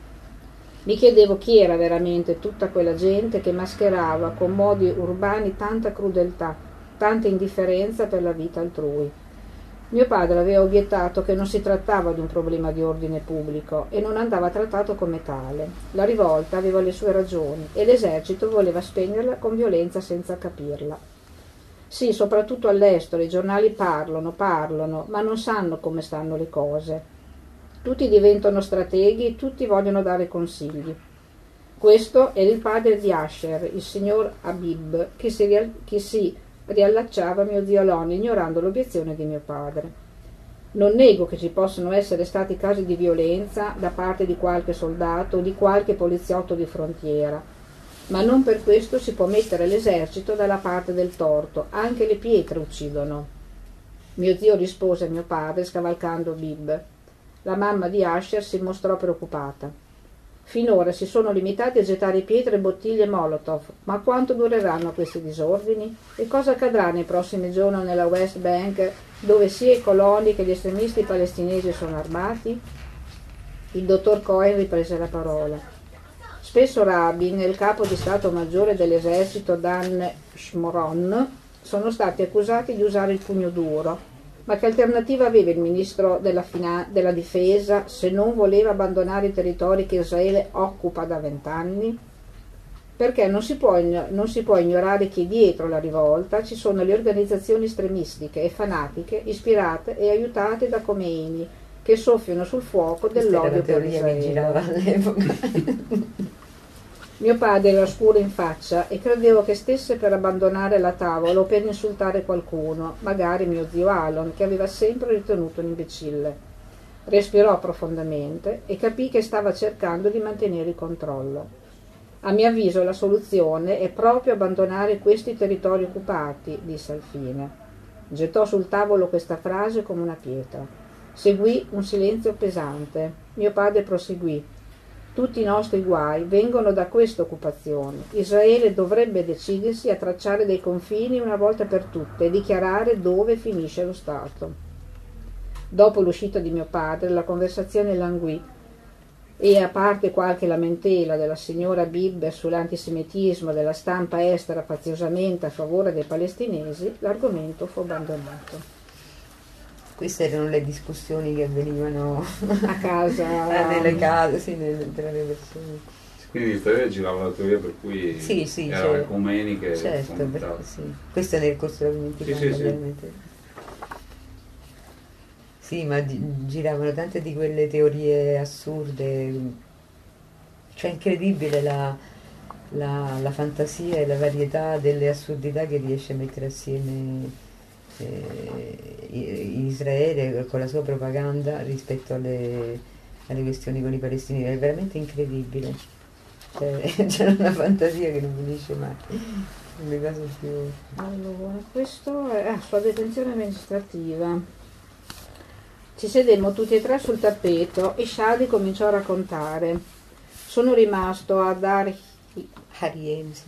Mi chiedevo chi era veramente tutta quella gente che mascherava con modi urbani tanta crudeltà, tanta indifferenza per la vita altrui. Mio padre aveva obiettato che non si trattava di un problema di ordine pubblico e non andava trattato come tale. La rivolta aveva le sue ragioni e l'esercito voleva spegnerla con violenza senza capirla. Sì, soprattutto all'estero i giornali parlano, parlano, ma non sanno come stanno le cose. Tutti diventano strateghi, tutti vogliono dare consigli. Questo era il padre di Asher, il signor Habib, che si, ria- che si riallacciava mio zio Alon, ignorando l'obiezione di mio padre. Non nego che ci possono essere stati casi di violenza da parte di qualche soldato o di qualche poliziotto di frontiera, Ma non per questo si può mettere l'esercito dalla parte del torto, anche le pietre uccidono. Mio zio rispose a mio padre scavalcando Bib. La mamma di Asher si mostrò preoccupata. Finora si sono limitati a gettare pietre e bottiglie Molotov, ma quanto dureranno questi disordini? E cosa accadrà nei prossimi giorni nella West Bank, dove sia i coloni che gli estremisti palestinesi sono armati? Il dottor Cohen riprese la parola. Spesso Rabin e il capo di Stato Maggiore dell'esercito Dan Shmoron sono stati accusati di usare il pugno duro. Ma che alternativa aveva il ministro della, Fina- della difesa se non voleva abbandonare i territori che Israele occupa da vent'anni? Perché non si, può, non si può ignorare che dietro la rivolta ci sono le organizzazioni estremistiche e fanatiche ispirate e aiutate da Khomeini che soffiano sul fuoco dell'odio per Israele. Mio padre era scuro in faccia e credevo che stesse per abbandonare la tavola o per insultare qualcuno, magari mio zio Alon, che aveva sempre ritenuto un imbecille. Respirò profondamente e capì che stava cercando di mantenere il controllo. A mio avviso la soluzione è proprio abbandonare questi territori occupati, disse al fine. Gettò sul tavolo questa frase come una pietra. Seguì un silenzio pesante. Mio padre proseguì. Tutti i nostri guai vengono da questa occupazione. Israele dovrebbe decidersi a tracciare dei confini una volta per tutte e dichiarare dove finisce lo Stato. Dopo l'uscita di mio padre la conversazione languì e, a parte qualche lamentela della signora Bibber sull'antisemitismo della stampa estera faziosamente a favore dei palestinesi, l'argomento fu abbandonato. Queste erano le discussioni che avvenivano a casa, nelle case, sì, nelle, tra le persone. Quindi in Israele girava la teoria per cui sì, sì, era certo. Khomeini che certo, commentava. Sì. Questo è nel corso della dimenticanza, sì, sì, ovviamente. Sì. sì, ma gi- giravano tante di quelle teorie assurde, cioè incredibile la, la, la fantasia e la varietà delle assurdità che riesce a mettere assieme in Israele con la sua propaganda rispetto alle, alle questioni con i palestinesi. È veramente incredibile, cioè, c'è una fantasia che non finisce mai, le cose più... Allora, questo è ah, sulla detenzione amministrativa. Ci sedemmo tutti e tre sul tappeto e Shadi cominciò a raccontare. Sono rimasto ad Ar- Ariel, sì.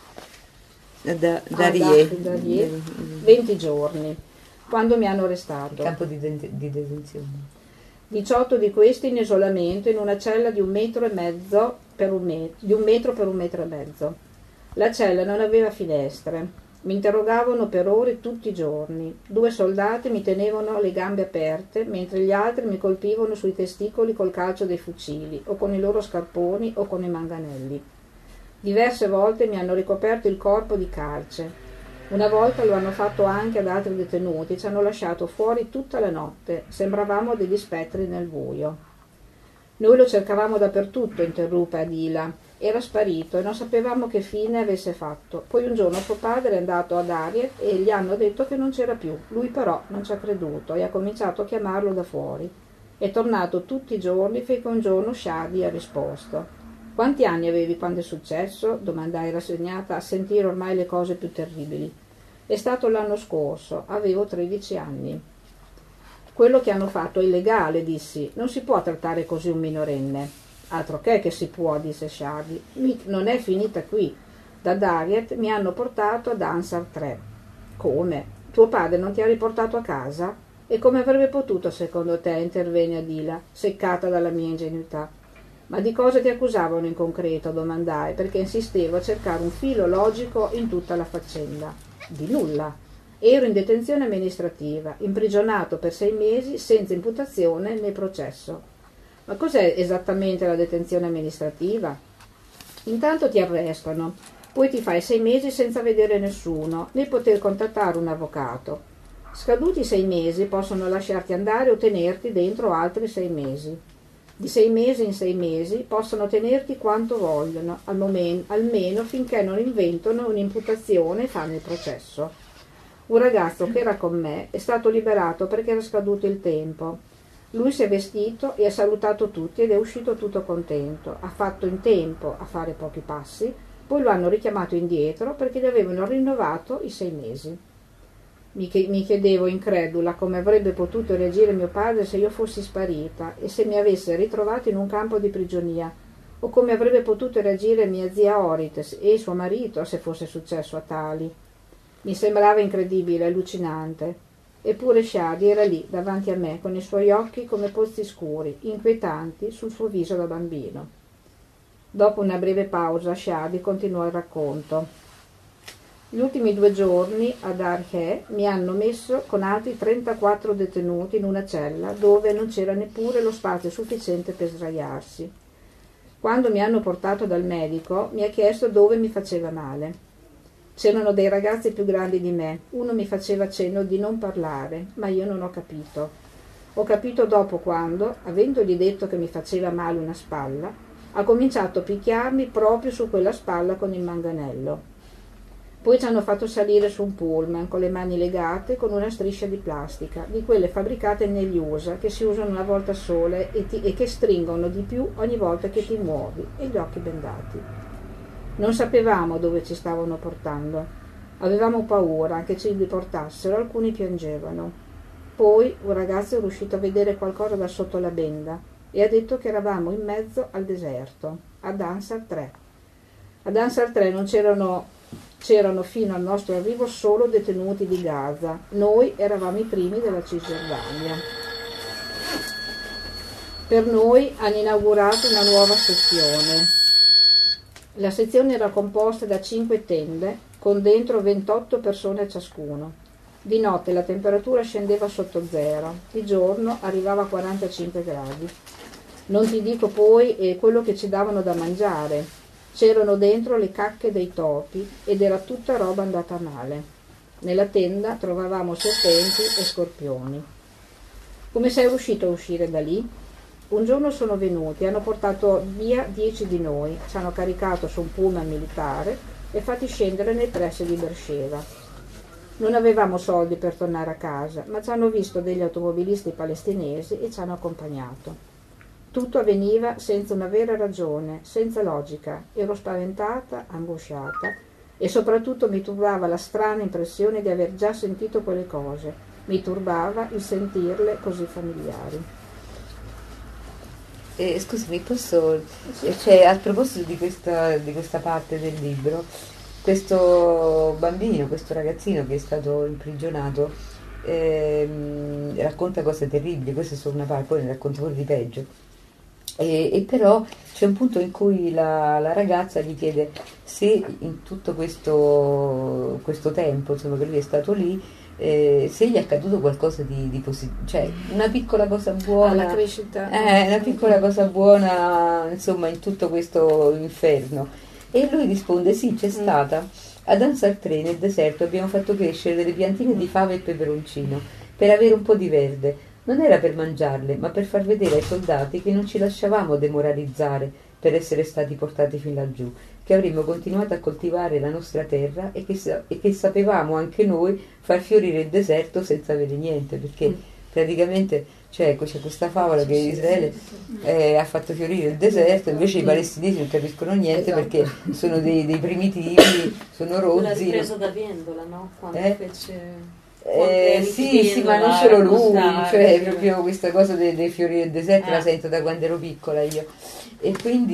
Da, da Ah, Rie. da Rie, venti giorni, quando mi hanno arrestato. Il campo di, de- di detenzione. diciotto di questi in isolamento in una cella di un metro e mezzo per un metro, di un metro per un metro e mezzo. La cella non aveva finestre. Mi interrogavano per ore tutti i giorni. Due soldati mi tenevano le gambe aperte, mentre gli altri mi colpivano sui testicoli col calcio dei fucili, o con i loro scarponi o con i manganelli. Diverse volte mi hanno ricoperto il corpo di calce. Una volta lo hanno fatto anche ad altri detenuti, ci hanno lasciato fuori tutta la notte, sembravamo degli spettri nel buio. Noi lo cercavamo dappertutto, interruppe Adila. Era sparito e non sapevamo che fine avesse fatto. Poi un giorno suo padre è andato ad Ariel e gli hanno detto che non c'era più. Lui però non ci ha creduto e ha cominciato a chiamarlo da fuori. È tornato tutti i giorni finché un giorno Shadi ha risposto. Quanti anni avevi quando è successo? Domandai rassegnata a sentire ormai le cose più terribili. È stato l'anno scorso, avevo tredici anni. Quello che hanno fatto è illegale, dissi. Non si può trattare così un minorenne. Altro che che si può, disse Shadi. Non è finita qui. Da Dariet mi hanno portato ad Ansar tre. Come? Tuo padre non ti ha riportato a casa? E come avrebbe potuto, secondo te, intervenne Adila, seccata dalla mia ingenuità? Ma di cosa ti accusavano in concreto? Domandai, perché insistevo a cercare un filo logico in tutta la faccenda. Di nulla. Ero in detenzione amministrativa, imprigionato per sei mesi senza imputazione né processo. Ma cos'è esattamente la detenzione amministrativa? Intanto ti arrestano, poi ti fai sei mesi senza vedere nessuno, né poter contattare un avvocato. Scaduti sei mesi possono lasciarti andare o tenerti dentro altri sei mesi. Di sei mesi in sei mesi possono tenerti quanto vogliono, al momento, almeno finché non inventano un'imputazione e fanno il processo. Un ragazzo che era con me è stato liberato perché era scaduto il tempo. Lui si è vestito e ha salutato tutti ed è uscito tutto contento. Ha fatto in tempo a fare pochi passi Poi lo hanno richiamato indietro perché gli avevano rinnovato i sei mesi. Mi chiedevo incredula come avrebbe potuto reagire mio padre se io fossi sparita e se mi avesse ritrovato in un campo di prigionia, o come avrebbe potuto reagire mia zia Orites e suo marito se fosse successo a tali. Mi sembrava incredibile, allucinante. Eppure Shadi era lì, davanti a me, con i suoi occhi come pozzi scuri, inquietanti, sul suo viso da bambino. Dopo una breve pausa, Shadi continuò il racconto. Gli ultimi due giorni ad Arhe mi hanno messo con altri trentaquattro detenuti in una cella dove non c'era neppure lo spazio sufficiente per sdraiarsi. Quando mi hanno portato dal medico, mi ha chiesto dove mi faceva male. C'erano dei ragazzi più grandi di me, uno mi faceva cenno di non parlare, ma io non ho capito. Ho capito dopo quando, avendogli detto che mi faceva male una spalla, ha cominciato a picchiarmi proprio su quella spalla con il manganello. Poi ci hanno fatto salire su un pullman con le mani legate con una striscia di plastica, di quelle fabbricate negli U S A, che si usano una volta sola e, ti, e che stringono di più ogni volta che ti muovi, e gli occhi bendati. Non sapevamo dove ci stavano portando. Avevamo paura che ci riportassero, alcuni piangevano. Poi un ragazzo è riuscito a vedere qualcosa da sotto la benda e ha detto che eravamo in mezzo al deserto, ad Ansar tre. Ad Ansar tre non c'erano, c'erano fino al nostro arrivo solo detenuti di Gaza. Noi eravamo i primi della Cisgiordania. Per noi hanno inaugurato una nuova sezione. La sezione era composta da cinque tende, con dentro ventotto persone ciascuno. Di notte la temperatura scendeva sotto zero, di giorno arrivava a quarantacinque gradi. Non ti dico poi eh, quello che ci davano da mangiare. C'erano dentro le cacche dei topi ed era tutta roba andata male. Nella tenda trovavamo serpenti e scorpioni. Come sei riuscito a uscire da lì? Un giorno sono venuti, hanno portato via dieci di noi, ci hanno caricato su un pullman militare e fatti scendere nei pressi di Beersheba. Non avevamo soldi per tornare a casa, ma ci hanno visto degli automobilisti palestinesi e ci hanno accompagnato. Tutto avveniva senza una vera ragione, senza logica. Ero spaventata, angosciata e soprattutto mi turbava la strana impressione di aver già sentito quelle cose. Mi turbava il sentirle così familiari. Eh, scusami, posso, cioè, a proposito di questa, di questa parte del libro, questo bambino, questo ragazzino che è stato imprigionato, ehm, racconta cose terribili, questa è solo una parte, poi ne racconta pure di peggio. E, e però c'è un punto in cui la, la ragazza gli chiede se in tutto questo, questo tempo, insomma, che lui è stato lì, Eh, se gli è accaduto qualcosa di, di positivo, cioè una piccola cosa buona, la crescita, eh, una piccola cosa buona, insomma, in tutto questo inferno. E lui risponde: sì, c'è stata. Ad Ansar tre nel deserto abbiamo fatto crescere delle piantine di fave e peperoncino per avere un po' di verde. Non era per mangiarle, ma per far vedere ai soldati che non ci lasciavamo demoralizzare per essere stati portati fin laggiù, che avremmo continuato a coltivare la nostra terra e che, sa- e che sapevamo anche noi far fiorire il deserto senza avere niente, perché mm. praticamente cioè, c'è questa favola che Israele eh, ha fatto fiorire il deserto, invece mm. i palestinesi non capiscono niente, esatto. Perché sono dei, dei primitivi, sono rozzi. L'ha ripreso da Vendola, no? Quando eh? fece... Eh, sì, sì, ma non solo lui, cioè proprio questa cosa dei, dei fiori del deserto eh. la sento da quando ero piccola io. E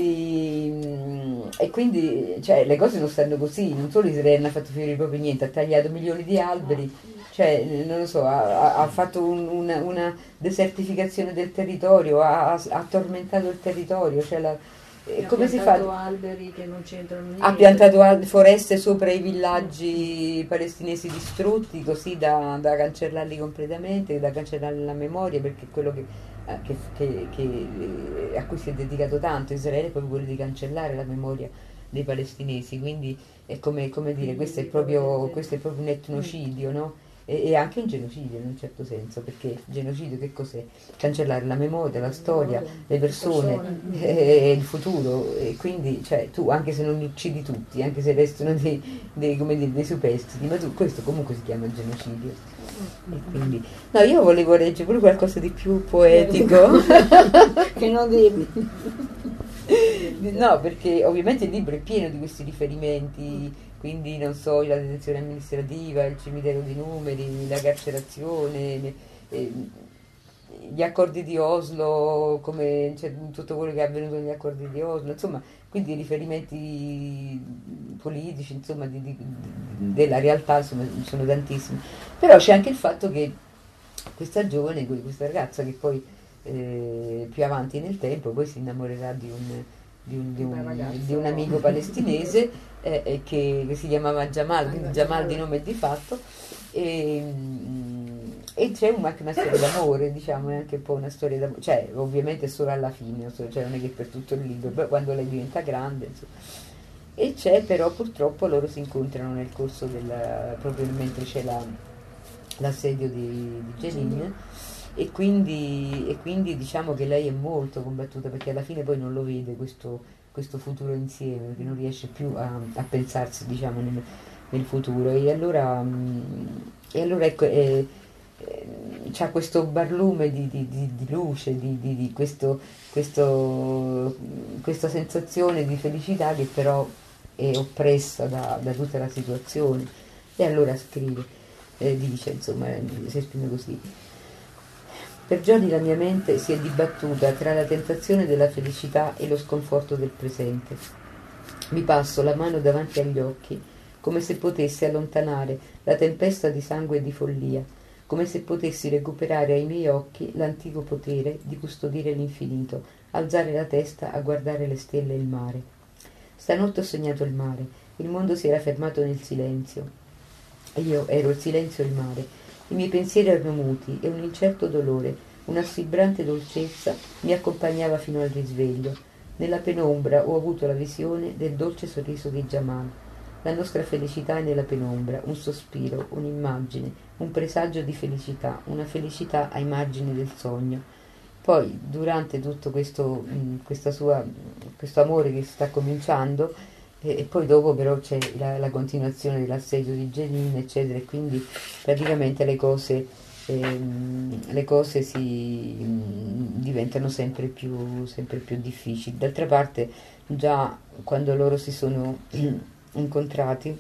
quindi, e quindi cioè, le cose non stanno così, non solo Israele non ha fatto fiorire proprio niente, ha tagliato milioni di alberi, cioè, non lo so, ha, ha fatto un, una, una desertificazione del territorio, ha, ha tormentato il territorio, cioè la, ha come si fa? Alberi che non c'entrano niente. Ha piantato al- foreste sopra i villaggi palestinesi distrutti, così da, da cancellarli completamente, da cancellare la memoria, perché quello che, eh, che, che, che, a cui si è dedicato tanto Israele è proprio quello di cancellare la memoria dei palestinesi, quindi è come, come dire, questo è proprio, questo è proprio un etnocidio, no? E, e anche un genocidio in un certo senso, perché genocidio che cos'è? Cancellare la memoria, la storia, le persone, e il futuro, e quindi cioè, tu anche se non li uccidi tutti, anche se restano dei, dei, come dire, dei superstiti, ma tu, questo comunque si chiama genocidio. E quindi, no, io volevo leggere pure qualcosa di più poetico che non dirmi. No, perché ovviamente il libro è pieno di questi riferimenti, quindi non so, la detenzione amministrativa, il cimitero di numeri, la carcerazione, eh, gli accordi di Oslo, come cioè, tutto quello che è avvenuto negli accordi di Oslo, insomma, quindi i riferimenti politici, insomma, di, di, della realtà insomma, sono tantissimi. Però c'è anche il fatto che questa giovane, questa ragazza che poi eh, più avanti nel tempo poi si innamorerà di un, di un, di un, di un amico palestinese eh, che, che si chiamava Jamal, quindi Jamal di nome e di fatto, e, e c'è anche una storia d'amore, diciamo, è anche un po' una storia d'amore, cioè ovviamente solo alla fine, cioè non è che per tutto il libro, però quando lei diventa grande, insomma. E c'è però purtroppo loro si incontrano nel corso della, proprio mentre c'è la, l'assedio di, di Jenin, e quindi, e quindi diciamo che lei è molto combattuta perché alla fine poi non lo vede questo, questo futuro insieme, perché non riesce più a, a pensarsi, diciamo, nel, nel futuro, e allora, e allora ecco, eh, eh, c'ha questo barlume di, di, di, di luce, di, di, di questo, questo, questa sensazione di felicità che però è oppressa da, da tutta la situazione, e allora scrive, eh, dice, insomma, si esprime così: per giorni la mia mente si è dibattuta tra la tentazione della felicità e lo sconforto del presente. Mi passo la mano davanti agli occhi, come se potessi allontanare la tempesta di sangue e di follia, come se potessi recuperare ai miei occhi l'antico potere di custodire l'infinito, alzare la testa a guardare le stelle e il mare. Stanotte ho sognato il mare, il mondo si era fermato nel silenzio. Io ero il silenzio e il mare. I miei pensieri erano muti e un incerto dolore, una sfibrante dolcezza mi accompagnava fino al risveglio. Nella penombra ho avuto la visione del dolce sorriso di Jamal. La nostra felicità è nella penombra, un sospiro, un'immagine, un presagio di felicità, una felicità ai margini del sogno. Poi, durante tutto questo, mh, questa sua, questo amore che sta cominciando, e, e poi dopo però c'è la, la continuazione dell'assedio di Jenin, eccetera, e quindi praticamente le cose, ehm, le cose si mh, diventano sempre più, sempre più difficili. D'altra parte, già quando loro si sono incontrati,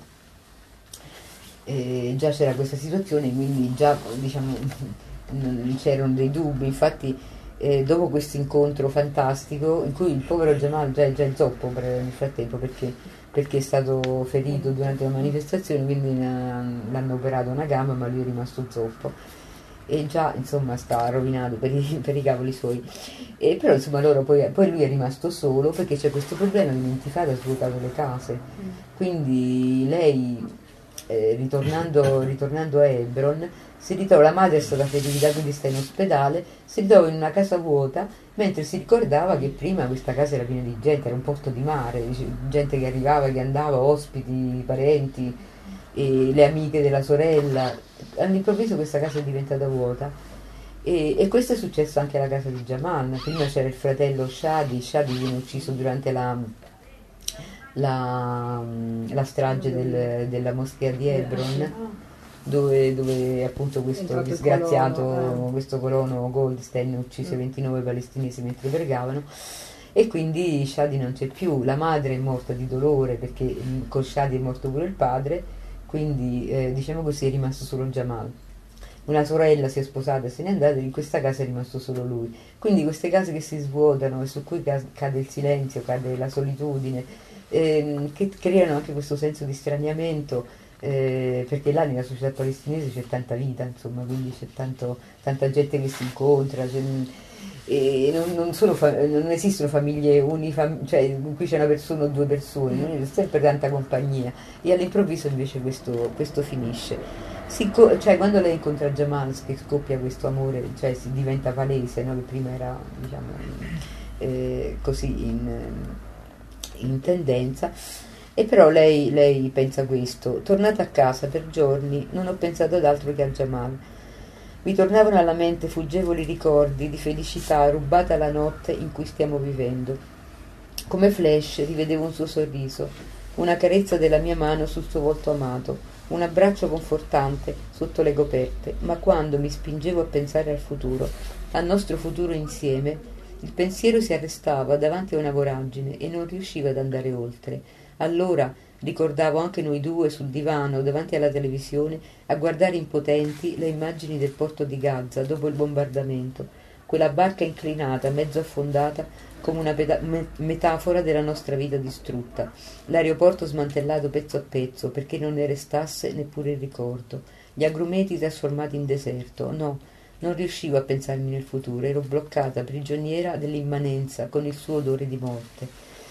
eh, già c'era questa situazione, quindi già, diciamo, c'erano dei dubbi, infatti. Eh, dopo questo incontro fantastico in cui il povero Jamal già è già il zoppo per, nel frattempo perché, perché è stato ferito durante la manifestazione, quindi l'hanno operato una gamba, ma lui è rimasto zoppo e già insomma sta rovinato per i, per i cavoli suoi, e però insomma loro poi, poi lui è rimasto solo perché c'è questo problema che l'Intifada ha svuotato le case, quindi lei eh, ritornando, ritornando a Hebron si ritrova, la madre è stata ferita, quindi sta in ospedale, si ritrova in una casa vuota, mentre si ricordava che prima questa casa era piena di gente, era un porto di mare, gente che arrivava, che andava, ospiti, parenti, e le amiche della sorella. All'improvviso questa casa è diventata vuota, e, e questo è successo anche alla casa di Jamal. Prima c'era il fratello Shadi, Shadi viene ucciso durante la, la, la strage del, della moschea di Hebron, Dove, dove appunto questo disgraziato, colono, eh. questo colono Goldstein uccise mm. ventinove palestinesi mentre pregavano, e quindi Shadi non c'è più, la madre è morta di dolore perché mh, con Shadi è morto pure il padre, quindi eh, diciamo così è rimasto solo Jamal. Una sorella si è sposata e se n'è andata, e in questa casa è rimasto solo lui. Quindi queste case che si svuotano e su cui cade il silenzio, cade la solitudine, ehm, che creano anche questo senso di straniamento. Eh, perché là nella società palestinese c'è tanta vita, insomma, quindi c'è tanto, tanta gente che si incontra, e non, non, sono fa- non esistono famiglie unifam- cioè in cui c'è una persona o due persone, non c'è sempre tanta compagnia, e all'improvviso invece questo, questo finisce. Si co- cioè, quando lei incontra Jamal, che scoppia questo amore, cioè si diventa palese, no? Che prima era, diciamo, eh, così in, in tendenza. E però lei, lei pensa questo: tornata a casa per giorni non ho pensato ad altro che a Jamal. Mi tornavano alla mente fuggevoli ricordi di felicità rubata la notte in cui stiamo vivendo. Come flash rivedevo un suo sorriso, una carezza della mia mano sul suo volto amato, un abbraccio confortante sotto le coperte, ma quando mi spingevo a pensare al futuro, al nostro futuro insieme, Il pensiero si arrestava davanti a una voragine e non riusciva ad andare oltre. Allora ricordavo anche noi due sul divano davanti alla televisione a guardare impotenti le immagini del porto di Gaza dopo il bombardamento, quella barca inclinata, mezzo affondata, come una peta- me- metafora della nostra vita distrutta, l'aeroporto smantellato pezzo a pezzo perché non ne restasse neppure il ricordo, gli agrumeti trasformati in deserto. No, non riuscivo a pensarmi nel futuro, ero bloccata, prigioniera dell'immanenza con il suo odore di morte.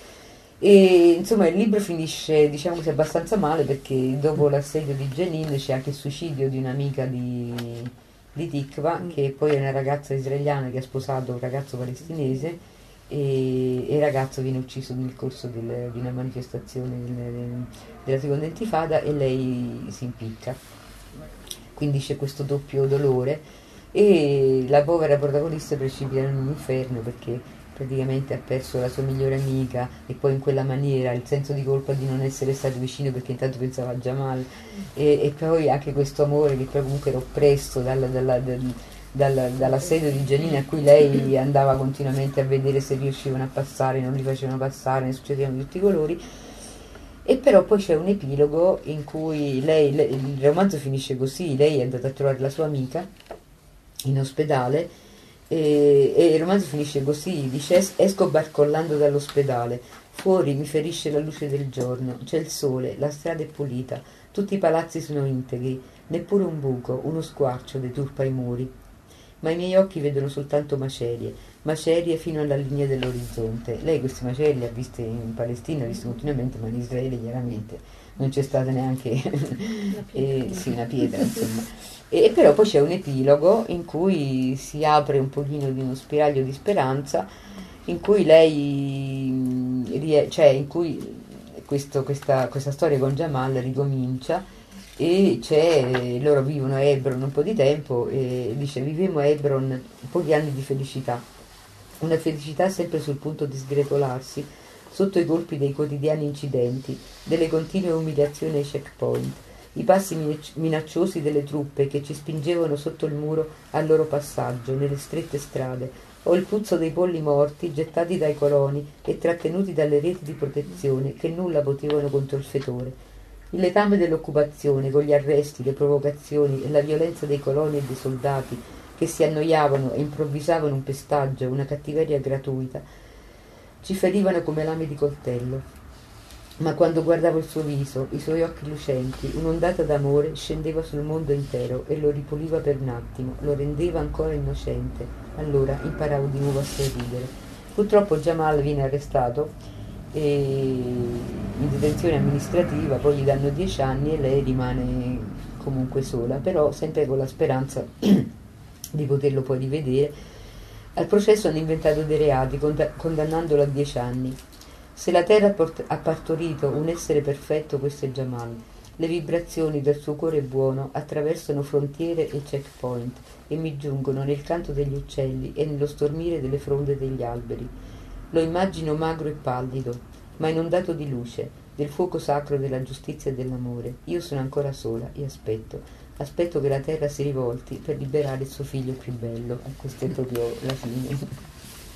E insomma il libro finisce, diciamo così, abbastanza male, perché dopo l'assedio di Jenin c'è anche il suicidio di un'amica di, di Tikva, che poi è una ragazza israeliana che ha sposato un ragazzo palestinese, e, e il ragazzo viene ucciso nel corso del, di una manifestazione del, della seconda intifada, e lei si impicca. Quindi c'è questo doppio dolore e la povera protagonista precipita in un inferno perché praticamente ha perso la sua migliore amica, e poi in quella maniera il senso di colpa di non essere stato vicino perché intanto pensava a Jamal, e, e poi anche questo amore che poi comunque era oppresso dalla, dalla, dal, dal, dall'assedio di Jenin, a cui lei andava continuamente a vedere se riuscivano a passare, non li facevano passare, ne succedevano di tutti i colori. E però poi c'è un epilogo in cui lei, lei il romanzo finisce così: lei è andata a trovare la sua amica in ospedale, e, e il romanzo finisce così, dice: "Es- esco barcollando dall'ospedale, fuori mi ferisce la luce del giorno, c'è il sole, la strada è pulita, tutti i palazzi sono integri, neppure un buco, uno squarcio deturpa i muri, ma i miei occhi vedono soltanto macerie, macerie fino alla linea dell'orizzonte." Lei queste macerie le ha viste in Palestina, le ha viste continuamente, ma in Israele chiaramente non c'è stata neanche eh, sì, una pietra, insomma. E però poi c'è un epilogo in cui si apre un pochino di uno spiraglio di speranza, in cui lei rie- cioè in cui questo- questa, questa storia con Jamal ricomincia, e c'è, loro vivono a Hebron un po' di tempo, e dice: "Vivemmo a Hebron pochi anni di felicità, una felicità sempre sul punto di sgretolarsi sotto i colpi dei quotidiani incidenti, delle continue umiliazioni ai checkpoint, i passi minac- minacciosi delle truppe che ci spingevano sotto il muro al loro passaggio nelle strette strade, o il puzzo dei polli morti gettati dai coloni e trattenuti dalle reti di protezione che nulla potevano contro il fetore. Il letame dell'occupazione, con gli arresti, le provocazioni e la violenza dei coloni e dei soldati che si annoiavano e improvvisavano un pestaggio, una cattiveria gratuita, ci ferivano come lame di coltello. Ma quando guardavo il suo viso, i suoi occhi lucenti, un'ondata d'amore scendeva sul mondo intero e lo ripuliva per un attimo, lo rendeva ancora innocente. Allora imparavo di nuovo a sorridere. Purtroppo Jamal viene arrestato e in detenzione amministrativa, poi gli danno dieci anni e lei rimane comunque sola, però sempre con la speranza di poterlo poi rivedere. Al processo hanno inventato dei reati, conda- condannandolo a dieci anni. Se la terra ha, port- ha partorito un essere perfetto, questo è Jamal. Le vibrazioni del suo cuore buono attraversano frontiere e checkpoint e mi giungono nel canto degli uccelli e nello stormire delle fronde degli alberi. Lo immagino magro e pallido, ma inondato di luce, del fuoco sacro della giustizia e dell'amore. Io sono ancora sola e aspetto. Aspetto che la terra si rivolti per liberare il suo figlio più bello. E questa è proprio la fine.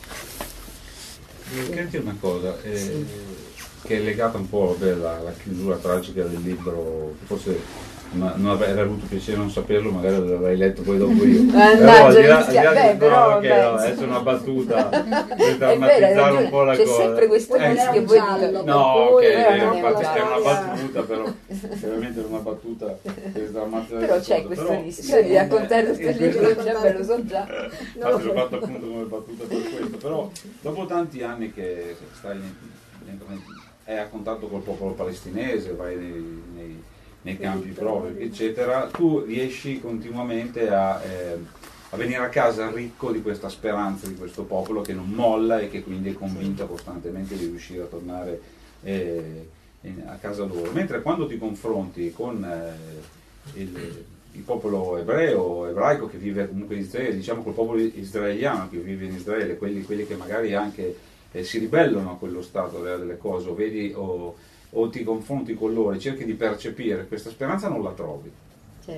Volevo anche una cosa, eh, Sì. che è legata un po' vabbè, alla, alla chiusura tragica del libro, che forse non, non avrei avuto piacere non saperlo, magari l'avrei letto poi dopo io. Mannaggia, al di là- mi spiace. al di là Beh, di- però, no, ok, beh, no, insomma. adesso è una battuta per È vero, hai drammatizzare un ragione, po' la c'è cosa. sempre questo Eh, rischio è che un poi giallo. dica- No, Per ok, cui, eh, però non è infatti una è una storia- battuta, però veramente è una battuta per drammatizzare Però la c'è cosa, questo però- rischio di raccontare questo Eh, libro, già me lo so già. Infatti l'ho fatto appunto come battuta per questo, però dopo tanti anni che stai dentro nei- è a contatto col popolo palestinese, vai nei, nei, nei campi profughi, eccetera, tu riesci continuamente a, eh, a venire a casa ricco di questa speranza di questo popolo che non molla e che quindi è convinto costantemente di riuscire a tornare eh, in- a casa loro. Mentre quando ti confronti con eh, il, il popolo ebreo, ebraico che vive comunque in Israele, diciamo col popolo israeliano che vive in Israele, quelli, quelli che magari anche eh, si ribellano a quello stato reale delle cose, o vedi o, o ti confronti con loro e cerchi di percepire questa speranza, non la trovi. Certo.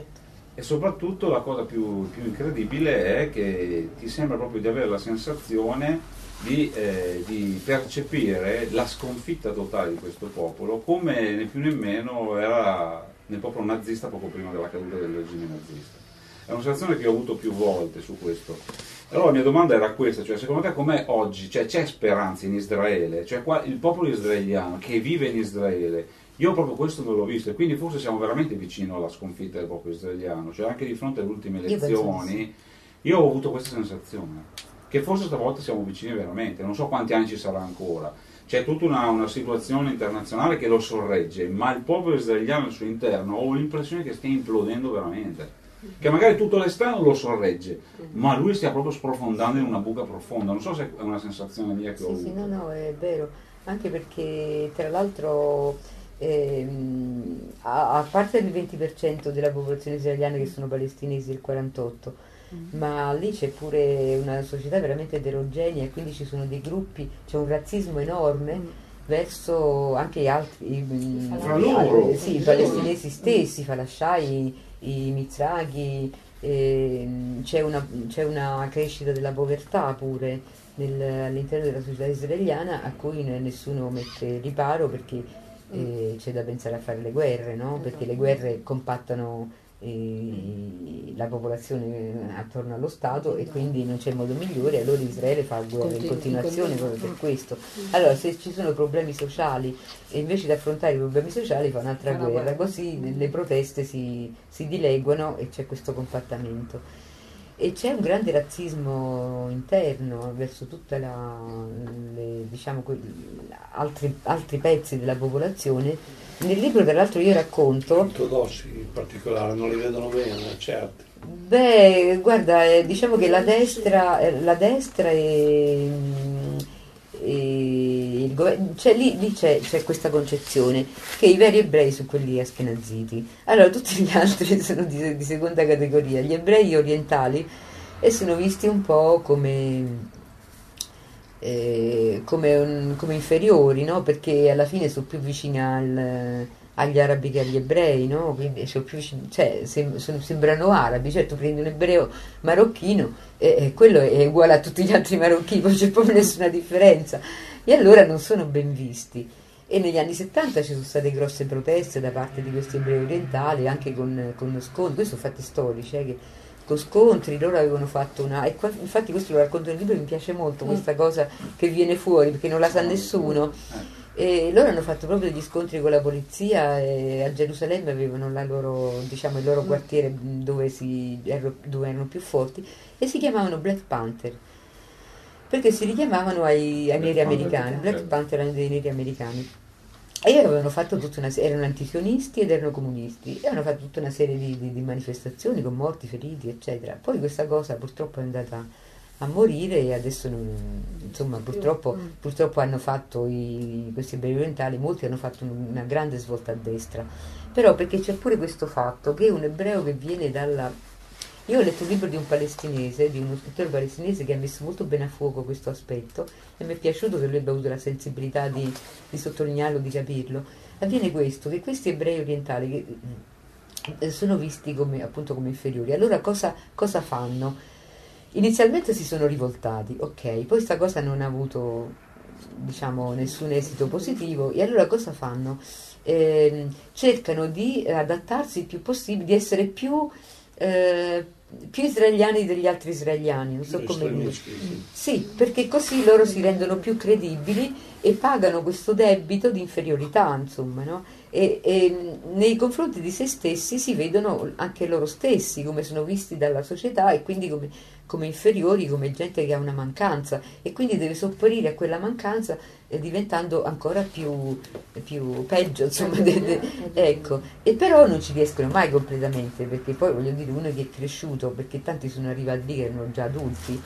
E soprattutto la cosa più, più incredibile è che ti sembra proprio di avere la sensazione di, eh, di percepire la sconfitta totale di questo popolo, come né più né meno era nel popolo nazista poco prima della caduta del regime nazista. È una sensazione che ho avuto più volte su questo. Allora la mia domanda era questa, cioè secondo te com'è oggi? Cioè c'è speranza in Israele? Cioè qua, il popolo israeliano che vive in Israele, io proprio questo non l'ho visto e quindi forse siamo veramente vicino alla sconfitta del popolo israeliano, cioè anche di fronte alle ultime elezioni io ho avuto questa sensazione, che forse stavolta siamo vicini veramente, non so quanti anni ci sarà ancora, c'è tutta una, una situazione internazionale che lo sorregge, ma il popolo israeliano al suo interno ho l'impressione che stia implodendo veramente, che magari tutto l'esterno lo sorregge, ma lui stia proprio sprofondando in una buca profonda, non so se è una sensazione mia che Sì, ho sì, avuto. no, no, è vero, anche perché tra l'altro ehm, a, a parte il venti per cento della popolazione israeliana che sono palestinesi, il quarantotto per cento, ma lì c'è pure una società veramente eterogenea e quindi ci sono dei gruppi, c'è un razzismo enorme verso anche gli altri, i, Fra loro. i- sì, i palestinesi stessi, i falasciai, i mizrahi, ehm, c'è una, c'è una crescita della povertà pure nel- all'interno della società israeliana a cui ne- nessuno mette riparo perché eh, c'è da pensare a fare le guerre, no? Perché le guerre compattano eh, la popolazione attorno allo Stato e quindi non c'è modo migliore, allora Israele fa guerra in Continu- continuazione in proprio continu- per questo. Allora se ci sono problemi sociali e invece di affrontare i problemi sociali fa un'altra Fa una guerra, guerra. così le proteste si, si dileguano e c'è questo compattamento. E c'è un grande razzismo interno verso tutti diciamo, que- altri, altri pezzi della popolazione. Nel libro, tra l'altro, io racconto. Ortodossi in particolare non li vedono bene, certo. Beh, guarda, eh, diciamo che la destra, eh, la destra e, mm, e il governo, cioè lì, lì c'è, c'è questa concezione che i veri ebrei sono quelli askenaziti, allora tutti gli altri sono di, di seconda categoria, gli ebrei orientali e sono visti un po' come, eh, come, un- come inferiori, no? Perché alla fine sono più vicini al- agli arabi che agli ebrei, no? Quindi sono più vicini- cioè, sem- sono- sembrano arabi, certo prendi un ebreo marocchino e, e quello è uguale a tutti gli altri marocchini, non c'è proprio nessuna differenza e allora non sono ben visti. E negli anni settanta ci sono state grosse proteste da parte di questi ebrei orientali, anche con, con scontri, questi sono fatti storici, eh, che con scontri loro avevano fatto una. E qua- infatti questo lo racconto nel libro, mi piace molto questa cosa che viene fuori perché non la sa nessuno. E loro hanno fatto proprio degli scontri con la polizia e a Gerusalemme avevano la loro, diciamo, il loro quartiere dove, si, ero- dove erano più forti e si chiamavano Black Panther perché si richiamavano ai, ai Black neri Panther, americani. Black certo. Panther erano dei neri americani. E avevano fatto tutta una serie, erano antisionisti ed erano comunisti, e avevano fatto tutta una serie di, di- di manifestazioni con morti, feriti, eccetera. Poi questa cosa purtroppo è andata a morire e adesso non- insomma purtroppo, purtroppo hanno fatto i, questi ebrei orientali, molti hanno fatto un- una grande svolta a destra. Però perché c'è pure questo fatto che un ebreo che viene dalla. Io ho letto un libro di un palestinese, di uno scrittore palestinese che ha messo molto bene a fuoco questo aspetto e mi è piaciuto che lui abbia avuto la sensibilità di, di sottolinearlo, di capirlo. Avviene questo, che questi ebrei orientali che eh, sono visti come, appunto, come inferiori, allora cosa, cosa fanno? Inizialmente si sono rivoltati, ok, poi sta cosa non ha avuto, diciamo, nessun esito positivo e allora cosa fanno? Ehm, cercano di adattarsi il più possibile, di essere più eh, più israeliani degli altri israeliani, non so come dire. Estremisti, sì. Sì, perché così loro si rendono più credibili e pagano questo debito di inferiorità, insomma, no? E, e nei confronti di se stessi si vedono anche loro stessi come sono visti dalla società e quindi come, come inferiori, come gente che ha una mancanza e quindi deve sopperire a quella mancanza eh, diventando ancora più, più peggio, insomma, de- de- ecco. E però non ci riescono mai completamente perché poi voglio dire uno che è cresciuto, perché tanti sono arrivati lì che erano già adulti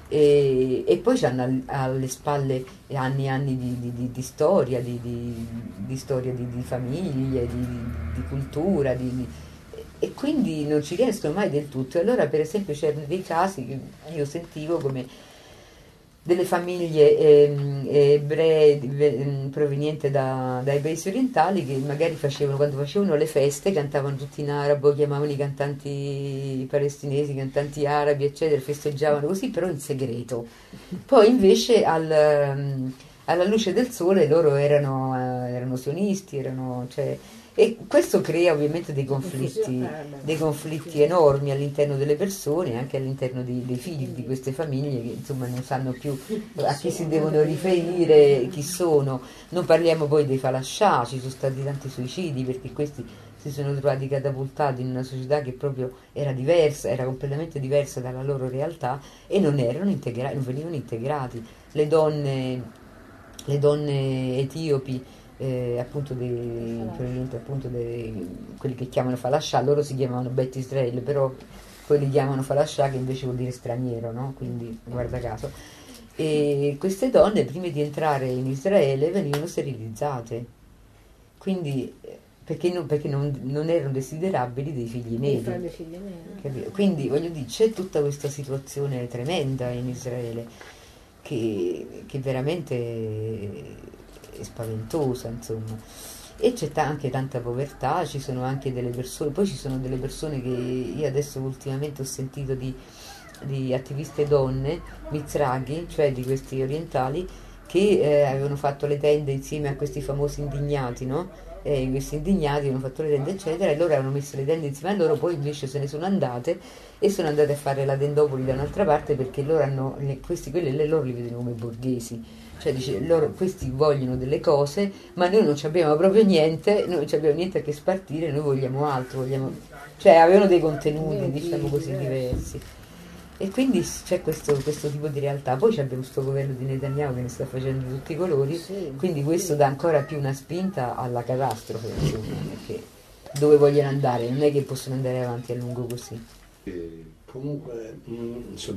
e, e poi hanno al- alle spalle anni e anni di, di- di- di storia, di, di- di storia di, di famiglie, di, di cultura, di- di- e quindi non ci riescono mai del tutto. E allora per esempio c'erano dei casi che io sentivo come delle famiglie ehm, ebree di- provenienti da- dai paesi orientali che magari facevano, quando facevano le feste, cantavano tutti in arabo, chiamavano i cantanti palestinesi, i cantanti arabi, eccetera, festeggiavano così, però in segreto. Poi invece al, ehm, alla luce del sole loro erano, eh, erano sionisti, erano, cioè, e questo crea ovviamente dei conflitti, dei conflitti enormi all'interno delle persone, anche all'interno dei, dei figli di queste famiglie che insomma non sanno più a chi si devono riferire, chi sono. Non parliamo poi dei falascià, ci sono stati tanti suicidi perché questi si sono trovati catapultati in una società che proprio era diversa, era completamente diversa dalla loro realtà e non erano integrati, non venivano integrati. Le donne, le donne etiopi, eh, appunto, dei, provenienti appunto dei, quelli che chiamano falascià, loro si chiamavano Bet Israel, però poi li chiamano falascià che invece vuol dire straniero, no? Quindi guarda caso. E queste donne prima di entrare in Israele venivano sterilizzate, quindi eh, perché, non, perché non, non erano desiderabili dei figli Devi neri. fare dei figli neri. Capito? Quindi voglio dire, c'è tutta questa situazione tremenda in Israele che, che veramente è spaventosa, insomma. E c'è ta- anche tanta povertà, ci sono anche delle persone, poi ci sono delle persone che io adesso ultimamente ho sentito di, di attiviste donne, mizraghi, cioè di questi orientali, che eh, avevano fatto le tende insieme a questi famosi indignati, no? E questi indignati hanno fatto le tende eccetera e loro avevano messo le tende insieme a loro, poi invece se ne sono andate e sono andate a fare la tendopoli da un'altra parte perché loro hanno, le- questi quelli le- loro li vedono come borghesi, cioè dice loro questi vogliono delle cose ma noi non ci abbiamo proprio niente, noi non ci abbiamo niente a che spartire, noi vogliamo altro, vogliamo, cioè avevano dei contenuti diciamo così diversi. E quindi c'è questo, questo tipo di realtà. Poi abbiamo questo governo di Netanyahu che ne sta facendo di tutti i colori, Sì, quindi questo sì. dà ancora più una spinta alla catastrofe, insomma, perché dove vogliono andare? Non è che possono andare avanti a lungo così. E Comunque, mh, su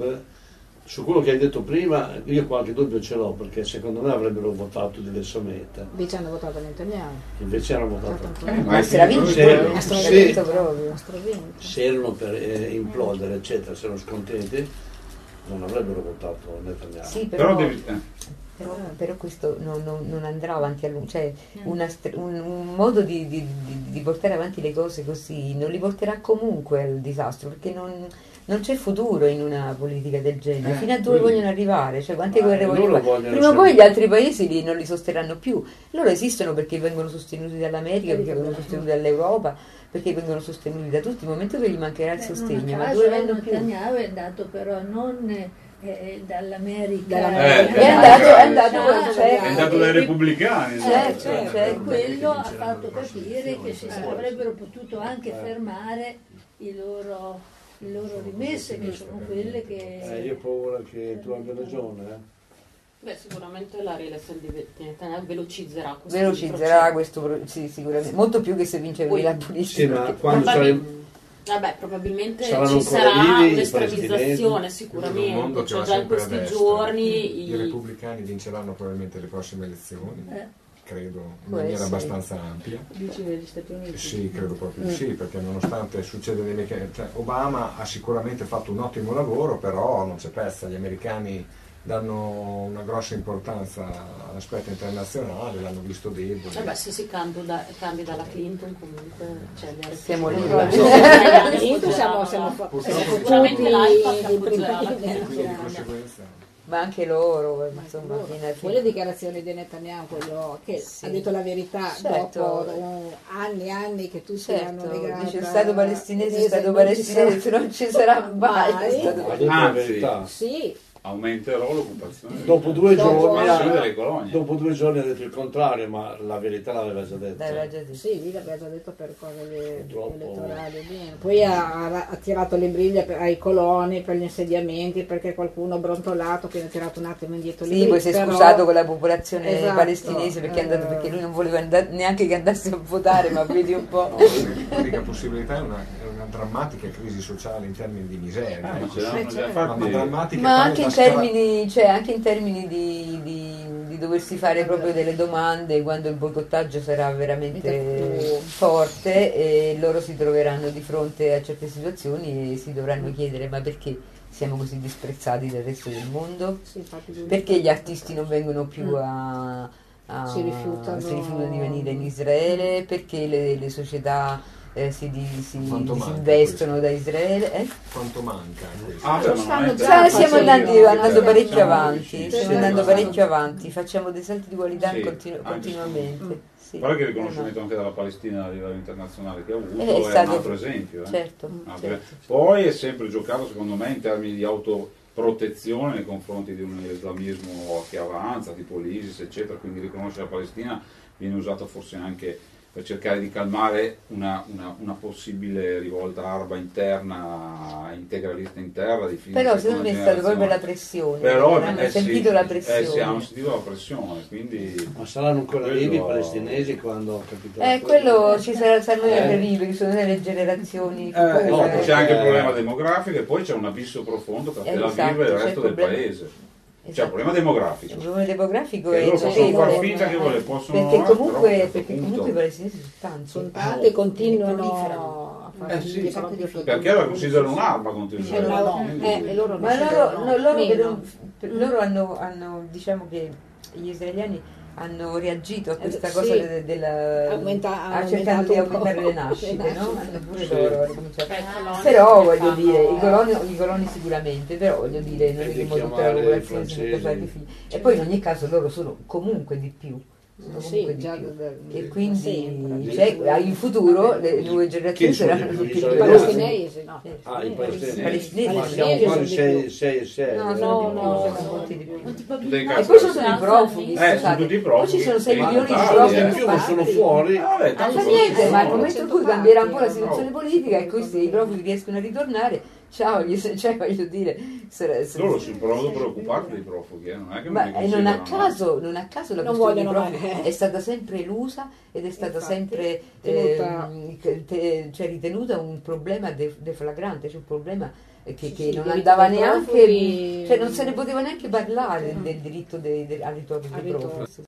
su quello che hai detto prima, io qualche dubbio ce l'ho, perché secondo me avrebbero votato diversamente. Invece hanno votato Netanyahu. Invece hanno votato. Votato Eh, Netanyahu. ma è stravinto, Sì, eh, sì. stravinto proprio. Ha stravinto. Se erano per eh, implodere, eccetera, se erano scontenti, non avrebbero votato Netanyahu. Sì, però però, devi, eh, però, però questo non, non- non andrà avanti a lungo, cioè una str- un, un modo di, di- di- di portare avanti le cose così non li porterà comunque al disastro, perché non, non c'è futuro in una politica del genere. Eh, Fino a dove quindi- vogliono arrivare? Cioè quante Ma guerre loro vogliono fare? vogliono Prima o sempre- poi gli altri paesi li- non li sosterranno più. Loro esistono perché vengono sostenuti dall'America, perché vengono sostenuti dall'Europa, perché vengono sostenuti da tutti. Il momento che gli mancherà il Eh, non sostegno, a ma caso dove vanno più? Netanyahu è andato però non eh, dall'America, Dall'America. È andato, è andato, Ah, certo. è andato dai repubblicani. Certo, Certo, certo. e quello ha fatto capire che si avrebbero potuto anche fermare i loro, le loro rimesse, che sono quelle Eh, che... io ho paura che tu abbia ragione. Eh. Beh, sicuramente la rielezione di Netanyahu velocizzerà questo Velocizzerà processo. questo, pro- sì, sicuramente, molto più che se vince lui la politica. Sì, ma perché- quando Vabbè, saremo... Vabbè, probabilmente Saranno ci ancora sarà vivi i un'estremizzazione palestinesi? Un mondo sicuramente, che cioè va già in sempre a questi destra. giorni I i- repubblicani vinceranno probabilmente le prossime elezioni, Eh, credo, in Può maniera essere. abbastanza ampia. dici degli Stati Uniti. Sì, credo proprio di sì, perché nonostante succede dei mecha- cioè, Obama ha sicuramente fatto un ottimo lavoro, però non c'è pezza, gli americani danno una grossa importanza all'aspetto internazionale, l'hanno visto debole. Vabbè, se si candida, candida la Clinton comunque cioè, le Siamo lì. Comunque siamo, siamo, fa- Purtroppo- siamo sicuramente tutti l'AIFA dei appoggerà la principi- Clinton. Quindi di conseguenza Ma anche loro, insomma, Loro. fino alla Poi fine. le dichiarazioni di Netanyahu, quello che Sì. ha detto la verità Certo. dopo uh, anni e anni che tutti hanno Certo, negato. dice il Stato palestinese, il Stato non ci palestinese, sarà non ci sarà mai. mai. lo Stato Ha palestinese. detto la Anzi. verità. Sì, aumenterò l'occupazione. Dopo due Dopo- giorni, l'espansione ha- delle colonie. dopo due giorni ha detto il contrario, ma la verità l'aveva già detta. Dai, vai già detto. sì, lui l'aveva già detto per cose le- Purtroppo- elettorali. bene. Poi ha, ha- ha tirato le briglie per- ai coloni, per gli insediamenti, perché qualcuno ha brontolato, quindi ha tirato un attimo indietro le Sì, briglie. poi si è però- scusato con la popolazione Esatto, palestinese perché, è andato, eh. perché lui non voleva andare, neanche che andasse a votare, ma vedi un po'. No, l'unica possibilità è una, è una drammatica crisi sociale in termini di miseria, Ah, ma ecco, ce l'hanno sì. già ma, fatti. ma drammatica Ma tale anche da in scala- termini, cioè anche in termini di, di- di doversi fare proprio delle domande quando il boicottaggio sarà veramente forte e loro si troveranno di fronte a certe situazioni e si dovranno chiedere ma perché siamo così disprezzati dal resto del mondo? Sì, infatti lui- Perché gli artisti non vengono più a, a- Si rifiutano. si rifiutano di venire in Israele? Perché le, le società eh, si, di- si Quanto manca disinvestono da Israele? Eh? Quanto manca questo? Ah, Lo beh, ma stanno non è- già Cioè, stiamo facendo. andando, andando Eh, parecchio siamo avanti, riusciti. stiamo Sì, andando sì. parecchio avanti, facciamo dei salti di qualità Sì, continu- anche continuamente. Sì. Guarda che il riconoscimento anche dalla Palestina a livello internazionale che ha avuto Eh, è, è stato- un altro esempio. eh. Certo, Un altro certo. esempio. Poi è sempre giocato secondo me in termini di autoprotezione nei confronti di un islamismo che avanza, tipo l'ISIS, eccetera, quindi riconoscere la Palestina viene usato forse anche per cercare di calmare una, una, una possibile rivolta araba interna, integralista interna. Di fine Però seconda secondo me è stata proprio la generazione. pressione, Però hanno eh, sentito sì, la Eh sì, pressione. hanno sentito la pressione, quindi... Ma saranno ancora Quello- vivi i palestinesi quando ho capito? Eh, quello ci sarà, saranno Eh. sempre vivi, che sono delle generazioni Eh, future. No, Eh, c'è anche il eh. problema demografico e poi c'è un abisso profondo tra Eh, Tel Aviv esatto, e il c'è resto il del problema- paese. C'è Esatto. un problema demografico. Il problema demografico Che è loro possono far notevole, finta che vuole, possono perché no, però a un comunque, certo perché punto- comunque i palestinesi sono tanti. Sono Ah, tanti e oh. continuano a fare Eh, sì. un sacco di figli. Perché la considerano un'arma contro Eh, Israele. no, quindi- eh, e loro Ma non loro, si no, loro, meno. per- loro hanno, hanno, diciamo che gli israeliani hanno reagito a questa Eh, cosa sì. de- della Aumenta- ha ha cercato di aumentato un po' aumentare le nascite, le no? nascite. Hanno pure Sì. loro ricominciato. Cioè, coloni Però che voglio fanno- dire, i coloni, i coloni sicuramente, però voglio dire, non è E che di mo tutta la chiamare i popolazione si mette a fare francesi. figli. E poi in ogni caso loro sono comunque di più. Sono Sì, comunque di già più. da- da- E da quindi sempre. cioè, in futuro le nuove generazioni Chi sono saranno di più? tutti I più israeliani? Palestinesi, no. Sì. Ah, i palestinesi. Palestinesi. Ma siamo Palestinesi quasi sono di più. sei e sei. No, No, sono di più, no, sono no. molti di più. Non ti può Dei dire- cazzo. E poi ci sono i profughi, Eh, sono scusate. tutti i Poi profughi. ci sono sei Ma milioni di dai, profughi. eh. In più non sono fuori. Eh, vabbè, Ah, tanto fa sono- niente, ma al sono- momento in cui cento cambierà un po' la parti, situazione no. politica e questi i profughi riescono a ritornare, ciao, gli, cioè voglio dire, sarà- sarà- Loro si provano preoccupati dei profughi, eh, non è che ma non li eh, non a considerano. caso, non a caso la Non questione dei vogliono profughi mai. è stata sempre elusa ed è stata Infatti, sempre tenuta- ehm, che- te- cioè, ritenuta un problema de- deflagrante, cioè un problema eh, che, Sì, che sì, non il diritto andava dei neanche, profughi- cioè non se ne poteva neanche parlare del diritto dei- del- al ritorno Al dei ritorno. profughi.